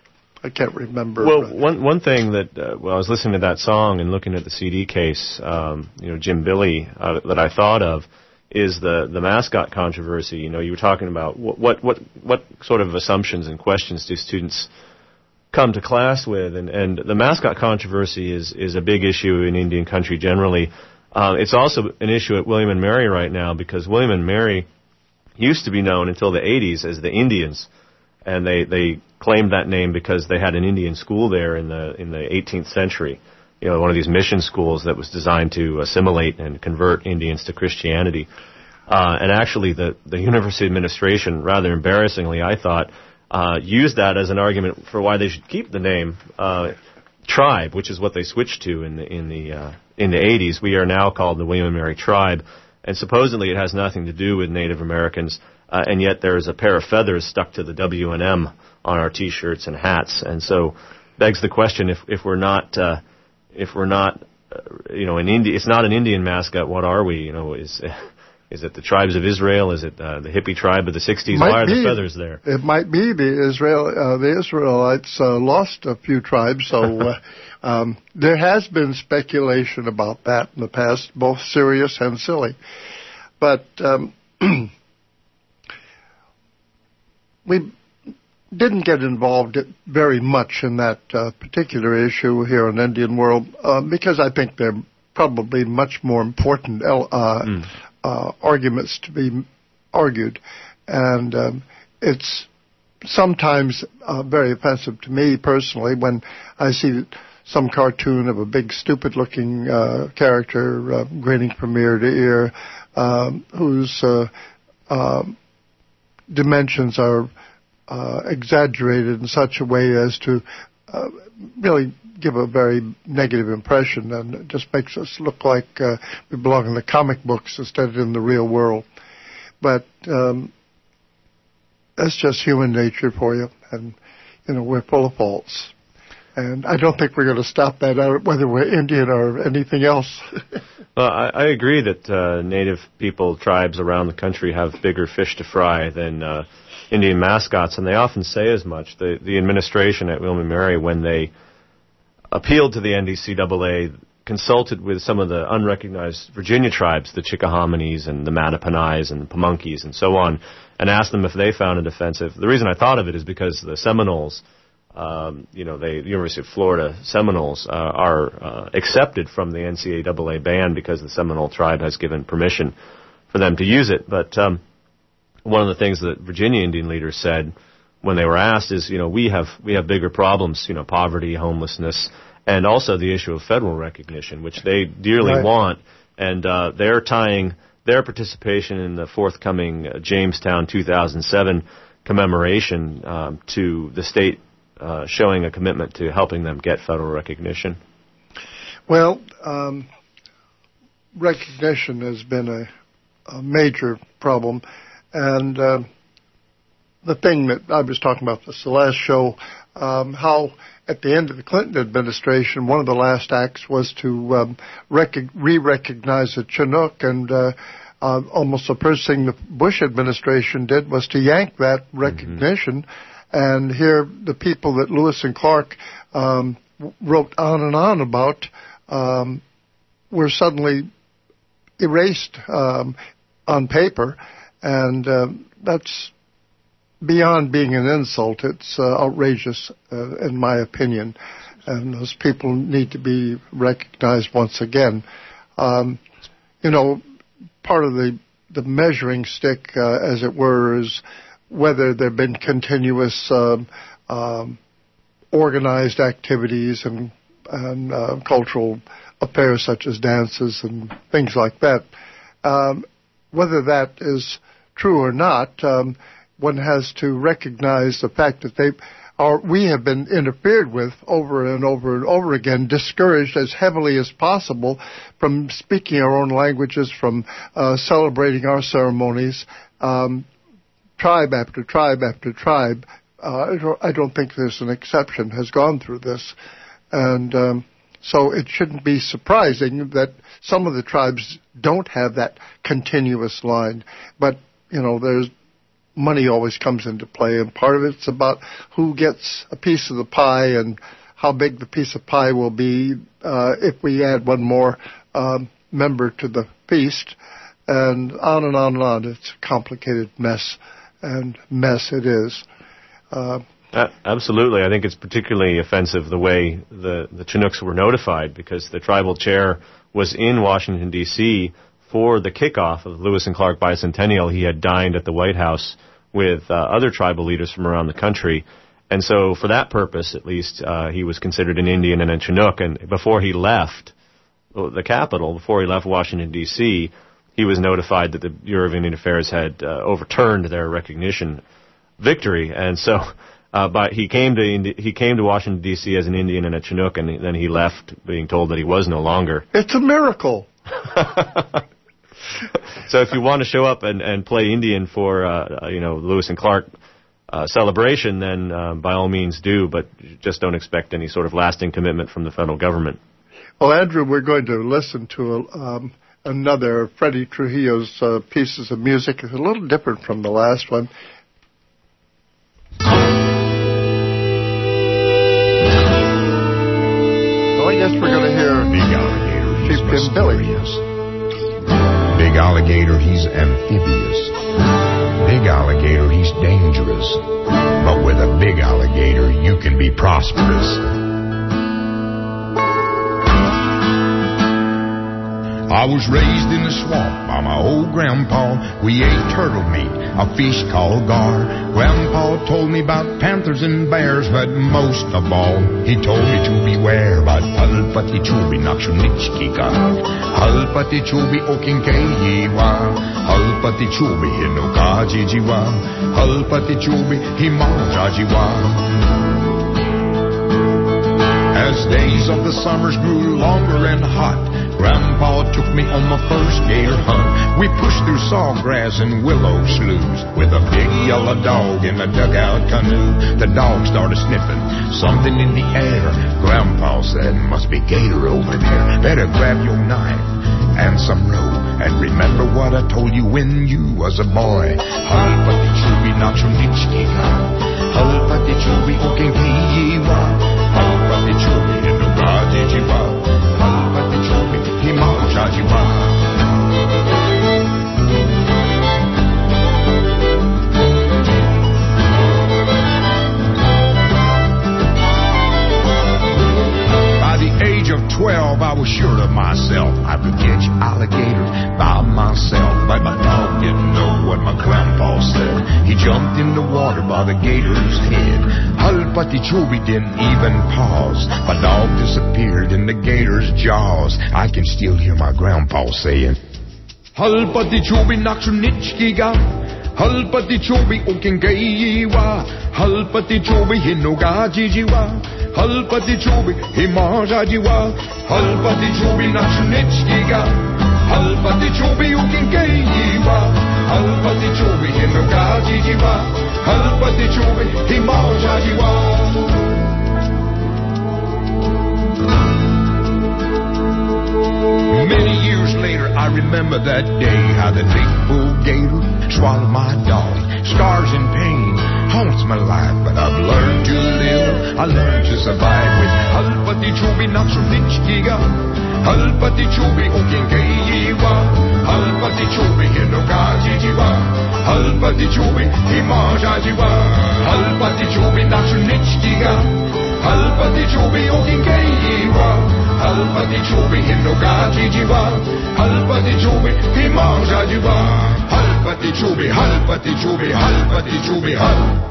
I can't remember. Well, one one thing that uh, when I was listening to that song and looking at the C D case, um, you know, Jim Billy, uh, that I thought of is the the mascot controversy. You know, you were talking about what what what, what sort of assumptions and questions do students come to class with, and, and the mascot controversy is is a big issue in Indian country generally. Uh, it's also an issue at William and Mary right now because William and Mary used to be known until the eighties as the Indians, and they, they claimed that name because they had an Indian school there in the in the eighteenth century. You know, one of these mission schools that was designed to assimilate and convert Indians to Christianity. Uh, and actually, the the university administration, rather embarrassingly, I thought, uh, used that as an argument for why they should keep the name uh, tribe, which is what they switched to in the in the uh, in the eighties. We are now called the William and Mary Tribe, and supposedly it has nothing to do with Native Americans, uh, and yet there is a pair of feathers stuck to the W and M on our T-shirts and hats, and so begs the question: if if we're not uh, if we're not uh, you know an Indi- it's not an Indian mascot. What are we? You know, is is it the tribes of Israel? Is it uh, the hippie tribe of the sixties? Why are be. the feathers there? It might be the Israel uh, the Israelites uh, lost a few tribes, so uh, um, there has been speculation about that in the past, both serious and silly. But um, we didn't get involved very much in that uh, particular issue here in Indian World uh, because I think they're probably much more important uh, mm. uh, arguments to be argued. And um, it's sometimes uh, very offensive to me personally when I see some cartoon of a big stupid-looking uh, character uh, grinning from ear to ear um, whose uh, uh, dimensions are Uh, exaggerated in such a way as to uh, really give a very negative impression, and it just makes us look like uh, we belong in the comic books instead of in the real world. But um, that's just human nature for you, and you know we're full of faults. And I don't think we're going to stop that out, whether we're Indian or anything else. Well, I, I agree that uh, Native people, tribes around the country have bigger fish to fry than uh, Indian mascots, and they often say as much. The, the administration at William and Mary, when they appealed to the N D C A A, consulted with some of the unrecognized Virginia tribes, the Chickahominys and the Matapanies and the Pamunkeys and so on, and asked them if they found it offensive. The reason I thought of it is because the Seminoles, um, you know, the University of Florida Seminoles, uh, are uh, accepted from the N C A A ban because the Seminole tribe has given permission for them to use it. But um, one of the things that Virginia Indian leaders said when they were asked is, you know, we have we have bigger problems, you know, poverty, homelessness, and also the issue of federal recognition, which they dearly right. want. And uh, they're tying their participation in the forthcoming uh, Jamestown two thousand seven commemoration um, to the state uh, showing a commitment to helping them get federal recognition. Well, um, recognition has been a, a major problem. And uh, the thing that I was talking about this the last show, um, how at the end of the Clinton administration, one of the last acts was to um, rec- re-recognize the Chinook, and uh, uh, almost the first thing the Bush administration did was to yank that recognition. Mm-hmm. And here, the people that Lewis and Clark um, wrote on and on about um, were suddenly erased um, on paper. And uh, that's beyond being an insult. It's uh, outrageous, uh, in my opinion. And those people need to be recognized once again. Um, you know, part of the, the measuring stick, uh, as it were, is whether there have been continuous um, um, organized activities and, and uh, cultural affairs such as dances and things like that. Um, whether that is true or not, um, one has to recognize the fact that they are, we have been interfered with over and over and over again, discouraged as heavily as possible from speaking our own languages, from uh, celebrating our ceremonies. Um, tribe after tribe after tribe, uh, I, don't, I don't think there's an exception, has gone through this. And um, so it shouldn't be surprising that some of the tribes don't have that continuous line. But you know, there's money always comes into play, and part of it's about who gets a piece of the pie and how big the piece of pie will be uh, if we add one more um, member to the feast, and on and on and on. It's a complicated mess, and mess it is. Uh, uh, absolutely. I think it's particularly offensive the way the, the Chinooks were notified, because the tribal chair was in Washington, D C for the kickoff of Lewis and Clark Bicentennial. He had dined at the White House with uh, other tribal leaders from around the country. And so for that purpose, at least, uh, he was considered an Indian and a Chinook. And before he left the capital, before he left Washington, D C, he was notified that the Bureau of Indian Affairs had uh, overturned their recognition victory. And so, uh, but he came to Indi- he came to Washington D C as an Indian and a Chinook, and then he left, being told that he was no longer. It's a miracle. So if you want to show up and, and play Indian for uh, you know Lewis and Clark uh, celebration, then uh, by all means do, but just don't expect any sort of lasting commitment from the federal government. Well, Andrew, we're going to listen to um, another Freddie Trujillo's uh, pieces of music. It's a little different from the last one. Well, I guess we're going to hear Big Alligator, he's Sheepskin Billy. mysterious. Big Alligator, he's amphibious. Big Alligator, he's dangerous. But with a big alligator, you can be prosperous. I was raised in the swamp by my old grandpa. We ate turtle meat, a fish called gar. Grandpa told me about panthers and bears, but most of all, he told me to beware about Halpati Chubi Nakshunichkika. Halpati Chubi Okinkeyiwa. Halpati Chubi Hinokajijiwa. Halpati Chubi Himajajiwa. As days of the summers grew longer and hot, Grandpa took me on my first gator hunt. We pushed through sawgrass and willow sloughs with a big yellow dog in a dugout canoe. The dog started sniffing something in the air. Grandpa said, must be gator over there. Better grab your knife and some rope and remember what I told you when you was a boy. Halpati Chubi Nakshunichkika. Halpati Chubi Okinkeyiwa. Halpati Chubi Hinokajijiwa. Halpati Chubi Himajajiwa. By the age of twelve, I was sure of myself. I could catch alligators by myself, but my dog didn't know what my grandpa said. He jumped in the water by the gator's head. Halpati Chubi didn't even pause. My dog disappeared in the gator's jaws. I can still hear my grandpa saying, Halpati Chubi Nakshunichkiga. Halpati Chubi Okinkeyiwa. Halpati Chubi Hinogajijiwa. Halpati Chubi Himajajiwa. Halpati Chubi Nakshunichkiga. Halpati Chubi Okinkeyiwa. Halpati Chubi Hinogajijiwa. Halpati Chubi Himajajiwa. Many years later, I remember that day, how the big bull gator swallowed my dog. Scars and pain haunts my life, but I've learned to live. I learned to survive with Halpati Chubi Nakshunichkiga. Halpati Chubi Okinkeyiwa. Halpati Chubi Hinogajijiwa. Halpati Chubi Himajajiwa. Halpati Chubi Nakshunichkiga. Halpati Chubi Okinkeyiwa. Halpati Chubi Hinogajijiwa. Halpati Chubi Himajajiwa. Halpati Chubi, Halpati Chubi, Halpati Chubi, Hal.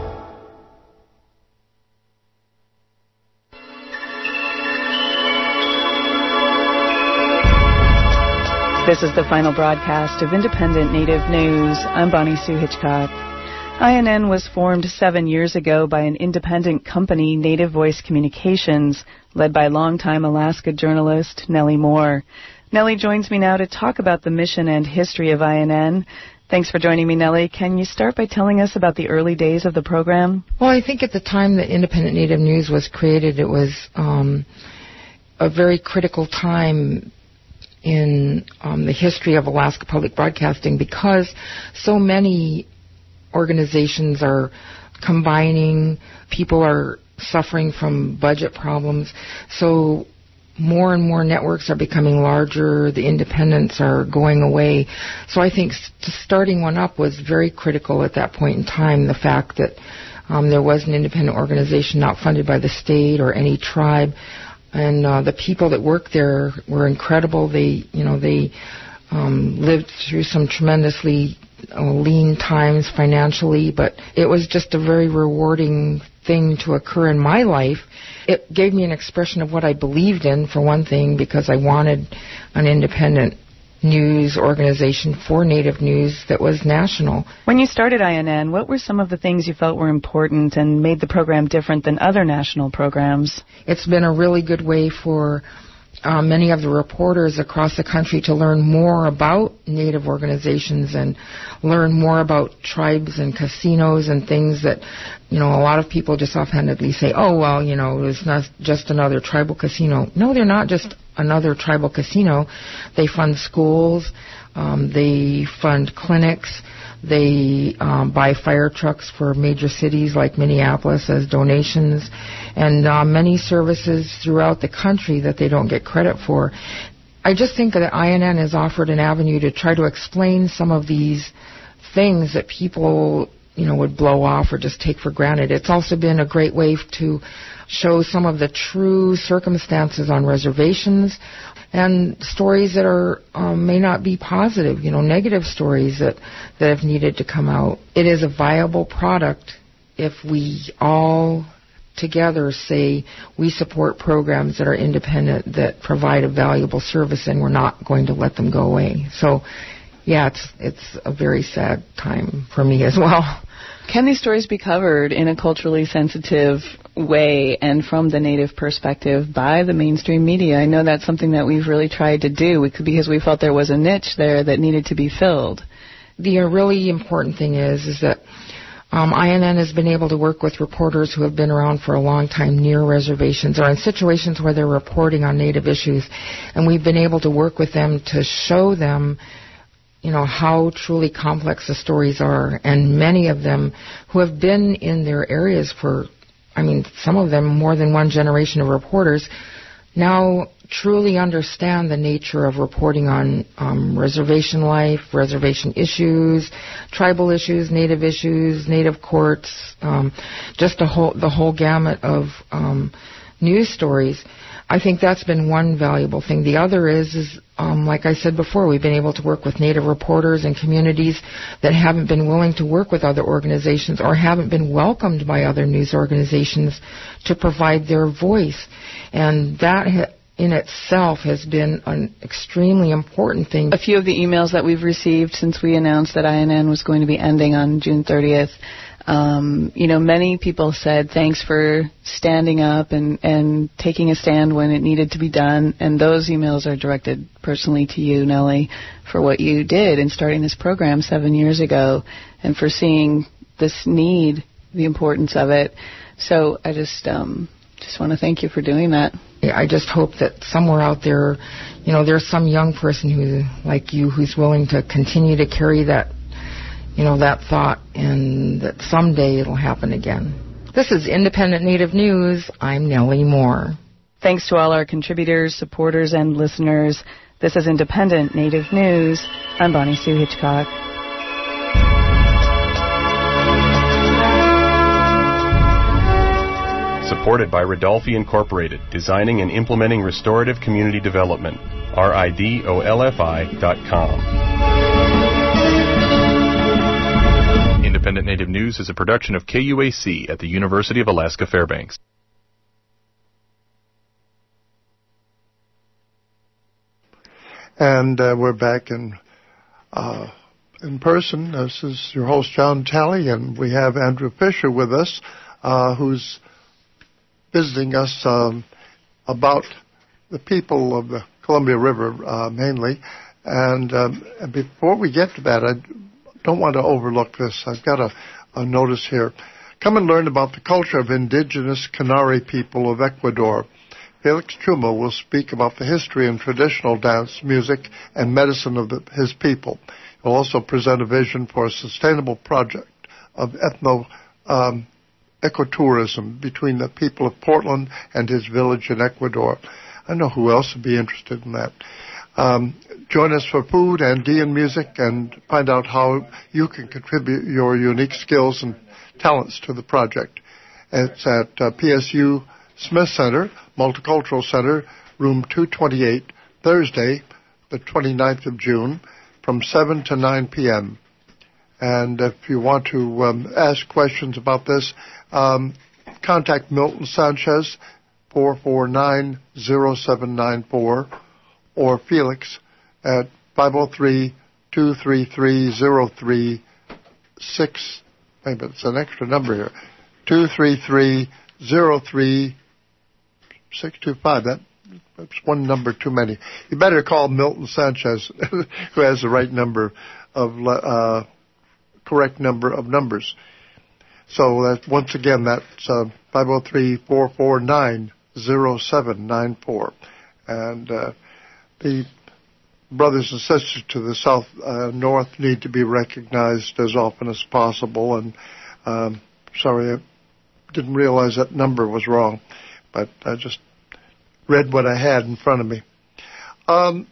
This is the final broadcast of Independent Native News. I'm Bonnie Sue Hitchcock. I N N was formed seven years ago by an independent company, Native Voice Communications, led by longtime Alaska journalist Nellie Moore. Nellie joins me now to talk about the mission and history of I N N. Thanks for joining me, Nellie. Can you start by telling us about the early days of the program? Well, I think at the time that Independent Native News was created, it was um, a very critical time in um, the history of Alaska Public Broadcasting, because so many organizations are combining, people are suffering from budget problems, so more and more networks are becoming larger, the independents are going away. So I think st- starting one up was very critical at that point in time, the fact that um, there was an independent organization not funded by the state or any tribe. And uh, the people that worked there were incredible. They, you know, they um, lived through some tremendously uh, lean times financially, but it was just a very rewarding thing to occur in my life. It gave me an expression of what I believed in, for one thing, because I wanted an independent news organization for Native news that was national. When you started I N N, what were some of the things you felt were important and made the program different than other national programs? It's been a really good way for Uh, many of the reporters across the country to learn more about Native organizations and learn more about tribes and casinos and things that, you know, a lot of people just offhandedly say, oh, well, you know, it's not just another tribal casino. No, they're not just another tribal casino. They fund schools. Um, they fund clinics. They um, buy fire trucks for major cities like Minneapolis as donations, and uh, many services throughout the country that they don't get credit for. I just think that I N N has offered an avenue to try to explain some of these things that people, you know, would blow off or just take for granted. It's also been a great way to show some of the true circumstances on reservations and stories that are um, may not be positive, you know, negative stories that, that have needed to come out. It is a viable product if we all together say we support programs that are independent, that provide a valuable service, and we're not going to let them go away. So, yeah, it's it's a very sad time for me as well. Can these stories be covered in a culturally sensitive way and from the Native perspective by the mainstream media? I know that's something that we've really tried to do because we felt there was a niche there that needed to be filled. The uh, really important thing is is that um, I N N has been able to work with reporters who have been around for a long time near reservations or in situations where they're reporting on Native issues, and we've been able to work with them to show them, you know, how truly complex the stories are, and many of them who have been in their areas for, I mean, some of them more than one generation of reporters, now truly understand the nature of reporting on um, reservation life, reservation issues, tribal issues, Native issues, Native courts, um, just a whole, the whole gamut of um, news stories. I think that's been one valuable thing. The other is, is um, like I said before, we've been able to work with Native reporters and communities that haven't been willing to work with other organizations or haven't been welcomed by other news organizations to provide their voice. And that ha- in itself has been an extremely important thing. A few of the emails that we've received since we announced that I N N was going to be ending on June thirtieth, Um, you know, many people said thanks for standing up and, and taking a stand when it needed to be done. And those emails are directed personally to you, Nellie, for what you did in starting this program seven years ago and for seeing this need, the importance of it. So I just um, just want to thank you for doing that. I just hope that somewhere out there, you know, there's some young person who, like you, who's willing to continue to carry that, you know, that thought, and that someday it'll happen again. This is Independent Native News. I'm Nellie Moore. Thanks to all our contributors, supporters, and listeners. This is Independent Native News. I'm Bonnie Sue Hitchcock. Supported by Ridolfi Incorporated, designing and implementing restorative community development. R I D O L F I dot com. Independent Native News is a production of K U A C at the University of Alaska Fairbanks. And uh, we're back in uh, in person. This is your host, John Talley, and we have Andrew Fisher with us, uh, who's visiting us um, about the people of the Columbia River, uh, mainly. And, um, and before we get to that, I don't want to overlook this. I've got a, a notice here. Come and learn about the culture of indigenous Canary people of Ecuador. Felix Chuma will speak about the history and traditional dance, music, and medicine of the, his people. He'll also present a vision for a sustainable project of ethno um, ecotourism between the people of Portland and his village in Ecuador. I know who else would be interested in that. Um, join us for food and D and music and find out how you can contribute your unique skills and talents to the project. It's at uh, P S U Smith Center, Multicultural Center, room two twenty-eight, Thursday, the twenty-ninth of June, from seven to nine p.m. And if you want to um, ask questions about this, um, contact Milton Sanchez, four four nine, zero seven nine four, or Felix at five oh three, two three three, oh three six. Wait a minute, it's an extra number here. two three three, oh three six two five. That, that's one number too many. You better call Milton Sanchez, who has the right number of, uh, correct number of numbers. So that, once again, that's uh, five oh three, four four nine, oh seven nine four. And uh, the brothers and sisters to the south, uh, north need to be recognized as often as possible. And um, sorry, I didn't realize that number was wrong, but I just read what I had in front of me. Um,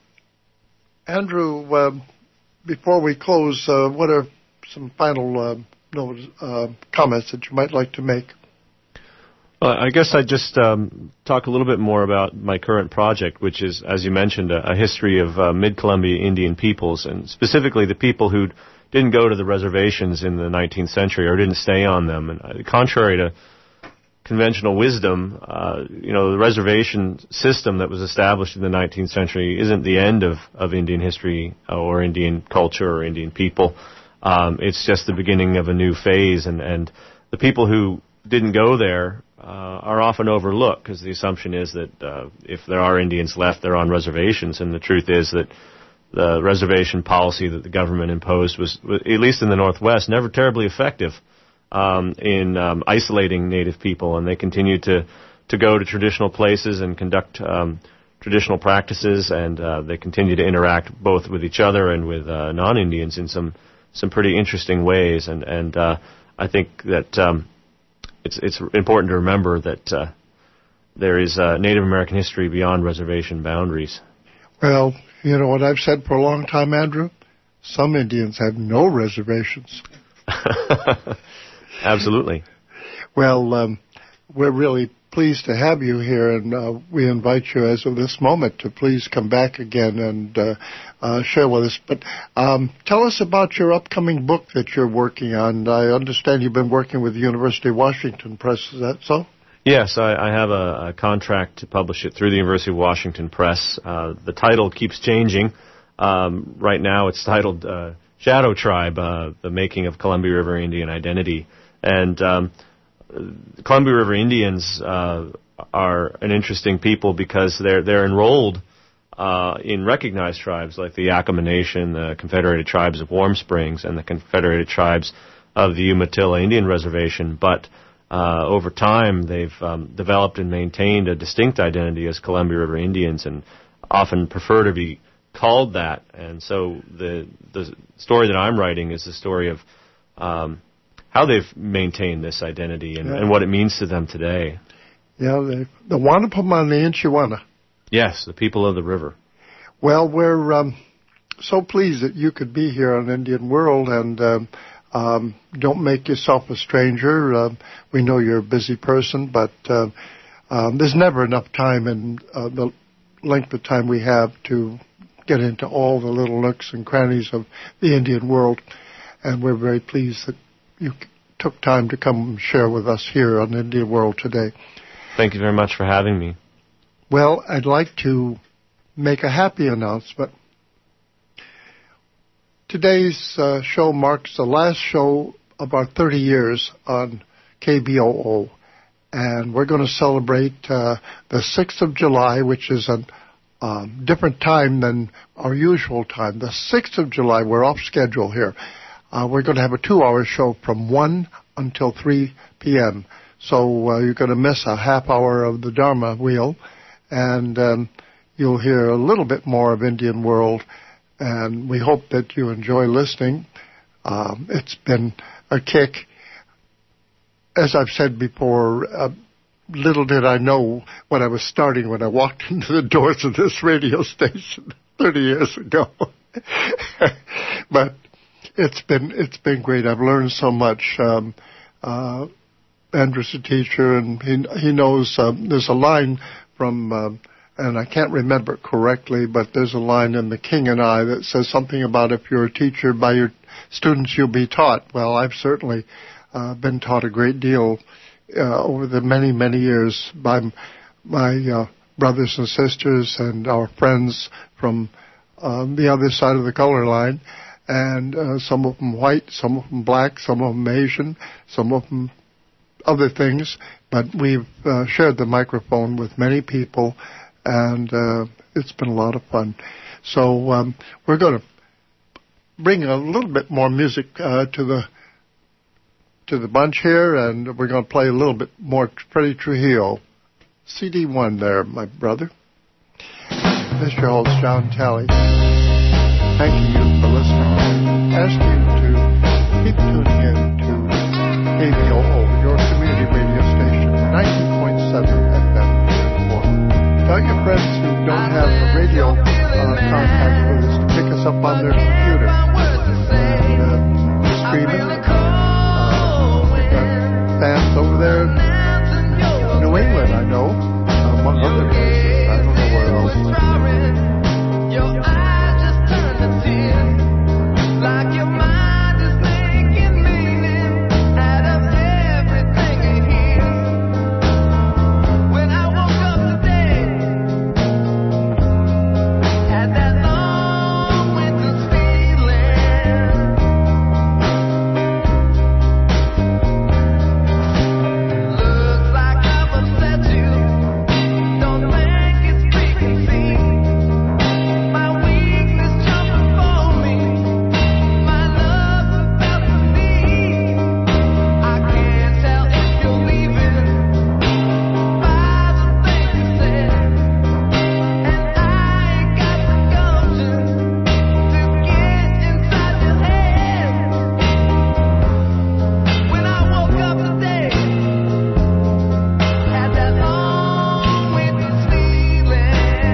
Andrew, uh, before we close, uh, what are some final uh, notes, uh, comments that you might like to make? Well, I guess I'd just um, talk a little bit more about my current project, which is, as you mentioned, a, a history of uh, mid-Columbia Indian peoples, and specifically the people who didn't go to the reservations in the nineteenth century or didn't stay on them. And uh, contrary to conventional wisdom, uh, you know, the reservation system that was established in the nineteenth century isn't the end of, of Indian history or Indian culture or Indian people. Um, it's just the beginning of a new phase, and, and the people who didn't go there uh, are often overlooked, because the assumption is that uh, if there are Indians left, they're on reservations, and the truth is that the reservation policy that the government imposed was, at least in the Northwest, never terribly effective um, in um, isolating Native people, and they continued to, to go to traditional places and conduct um, traditional practices, and uh, they continue to interact both with each other and with uh, non-Indians in some some pretty interesting ways, and and uh, I think that um, it's it's important to remember that uh, there is uh, Native American history beyond reservation boundaries. Well, you know what I've said for a long time, Andrew? Some Indians have no reservations. Absolutely. Well, um, we're really pleased to have you here, and uh, we invite you as of this moment to please come back again and uh, uh, share with us. But um, tell us about your upcoming book that you're working on. I understand you've been working with the University of Washington Press. Is that so? Yes, I, I have a, a contract to publish it through the University of Washington Press. Uh, the title keeps changing. Um, right now it's titled uh, Shadow Tribe, uh, The Making of Columbia River Indian Identity. And um, the Columbia River Indians uh, are an interesting people because they're they're enrolled uh, in recognized tribes like the Yakama Nation, the Confederated Tribes of Warm Springs, and the Confederated Tribes of the Umatilla Indian Reservation. But uh, over time, they've um, developed and maintained a distinct identity as Columbia River Indians, and often prefer to be called that. And so the the story that I'm writing is the story of um, how they've maintained this identity and, yeah. and what it means to them today. Yeah, the, the Wanapum and the Inchiwana. Yes, the people of the river. Well, we're um, so pleased that you could be here on Indian World, and um, um, don't make yourself a stranger. Uh, we know you're a busy person, but uh, um, there's never enough time in uh, the length of time we have to get into all the little nooks and crannies of the Indian world, and we're very pleased that you took time to come share with us here on Indian World today. Thank you very much for having me. Well, I'd like to make a happy announcement. Today's uh, show marks the last show of our thirty years on K B O O, and we're going to celebrate uh, the sixth of July, which is a um, different time than our usual time. The sixth of July, we're off schedule here. Uh, we're going to have a two-hour show from one until three p.m., so uh, you're going to miss a half hour of the Dharma Wheel, and um, you'll hear a little bit more of Indian World, and we hope that you enjoy listening. Um, it's been a kick. As I've said before, uh, little did I know when I was starting, when I walked into the doors of this radio station thirty years ago. But It's been it's been great. I've learned so much. Um, uh, Andrew's a teacher, and he he knows um, there's a line from, um, and I can't remember it correctly, but there's a line in The King and I that says something about if you're a teacher, by your students you'll be taught. Well, I've certainly uh, been taught a great deal uh, over the many many years by my uh, brothers and sisters and our friends from on the other side of the color line, and uh, some of them white, some of them black, some of them Asian, some of them other things. But we've uh, shared the microphone with many people, and uh, it's been a lot of fun. So um, we're going to bring a little bit more music uh, to the to the bunch here, and we're going to play a little bit more Freddie Trujillo. C D one there, my brother. This is your host, John Talley. Thank you for listening. Ask you to keep tuning in to K B O O, your community radio station, ninety point seven F M. Tell your friends who don't have a radio uh, contact with us to pick us up on their computer and uh, stream it. Uh, we've got fans over there in New England, I know, among other places. I don't know where else. Your eyes just turn to tears, like your mind is making meaning out of everything it hears. When I woke up today, had that long winter's feeling. Looks like I've upset you. Don't think it's preconceived. My weakness jumping for me. My love's about to leave. I can't tell if you're leaving by the things you said, and I ain't got the gumption to get inside your head. When I woke up today, had that long winter's feeling.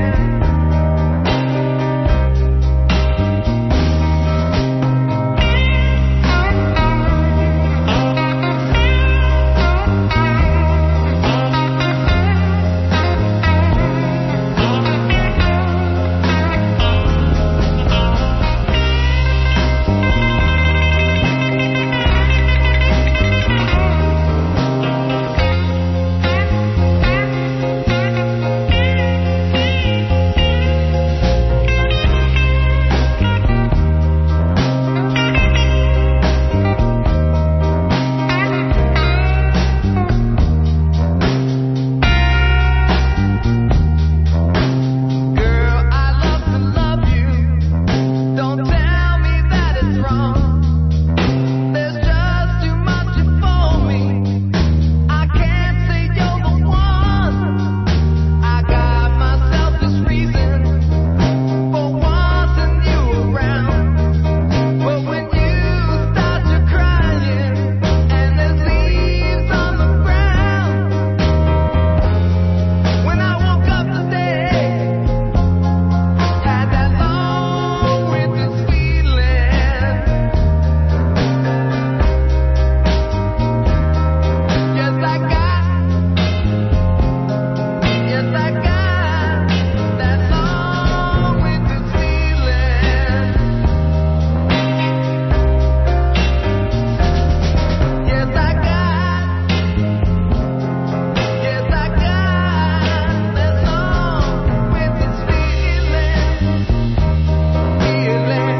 Girl, I love to love you. Don't tell me that it's wrong. There's just too much for me. I can't say you're the one. I got myself this reason for wanting you around. But when you start to crying and there's leaves on the ground, when I woke up today, had that long winter's feeling. Yes, I got, yes, I got that long winter's feeling. Yes, I got, yes, I got that long winter's feeling. Feeling.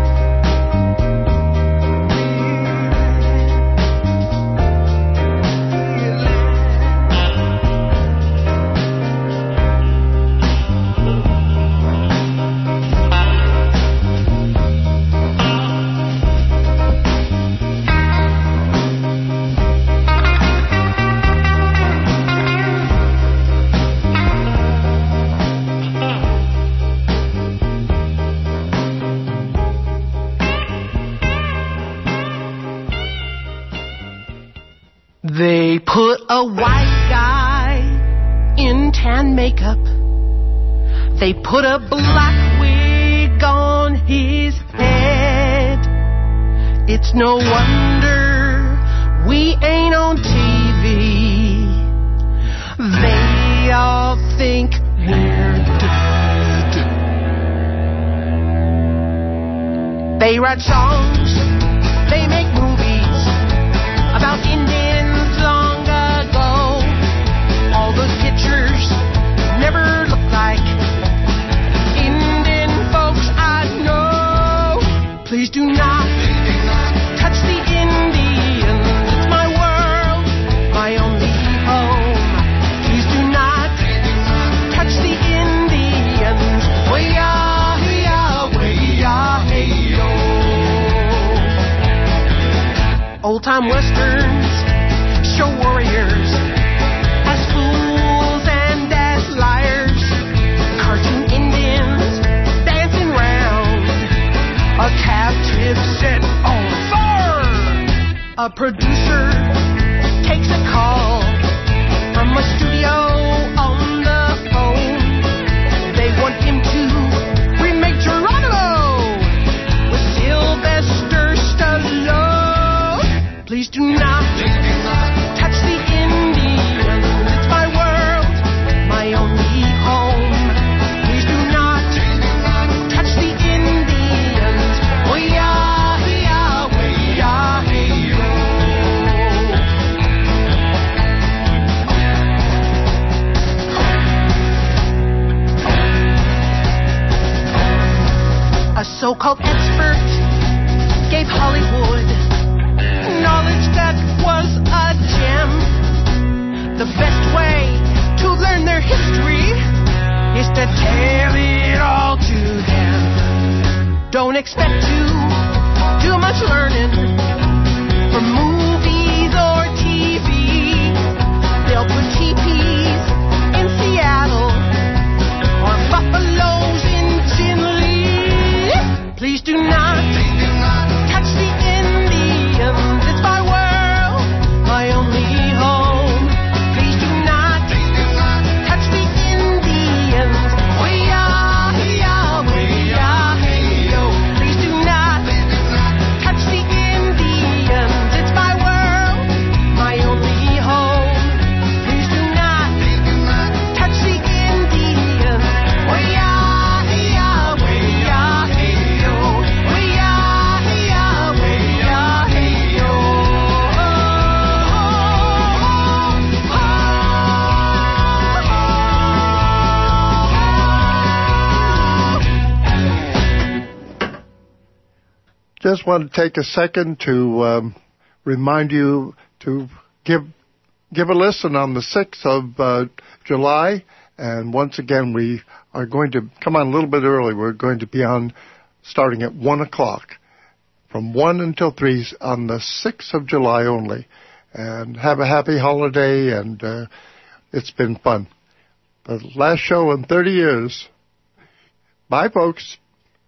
They put a white guy in tan makeup. They put a black wig on his head. It's no wonder we ain't on T V. They all think we're dead. They write songs, they make movies about Indians long ago. All those pictures never look like Indian folks touch the Indians. It's my world, my only home. Please do not touch the Indians. Way-ah, hey-ah, way-ah, hey-yo. Old-time westerns show warriors as fools and as liars. Cartoon Indians dancing round a captive set on fire. A producer takes a call from a studio on the phone. They want him to remake Geronimo with Sylvester Stallone. Please do not touch the Indians. It's my world, my only home. Please do not touch the Indians. Way-ah, hey-ah, way-ah, hey-yo. A so-called expert gave Hollywood knowledge that was a gem. The best way to learn their history is to tell it all to them. Don't expect to do much learning from movies or T V. They'll put teepees in Seattle or buffaloes in Chinle. Please do not touch the Indians. It's my world, my only home. Please do not touch the Indians. Way-ah, hey-ah, way-ah, hey-yo. Please do not touch the Indians. It's my world, my only home. Please do not touch the Indians. Way-ah, hey-ah, way-ah, hey-yo. Way-ah, hey-ah, way-ah, hey-yo. Just want to take a second to um, remind you to give give a listen on the sixth of uh, July. And once again, we are going to come on a little bit early. We're going to be on starting at one o'clock, from one until three on the sixth of July only. And have a happy holiday, and uh, it's been fun. The last show in thirty years. Bye, folks.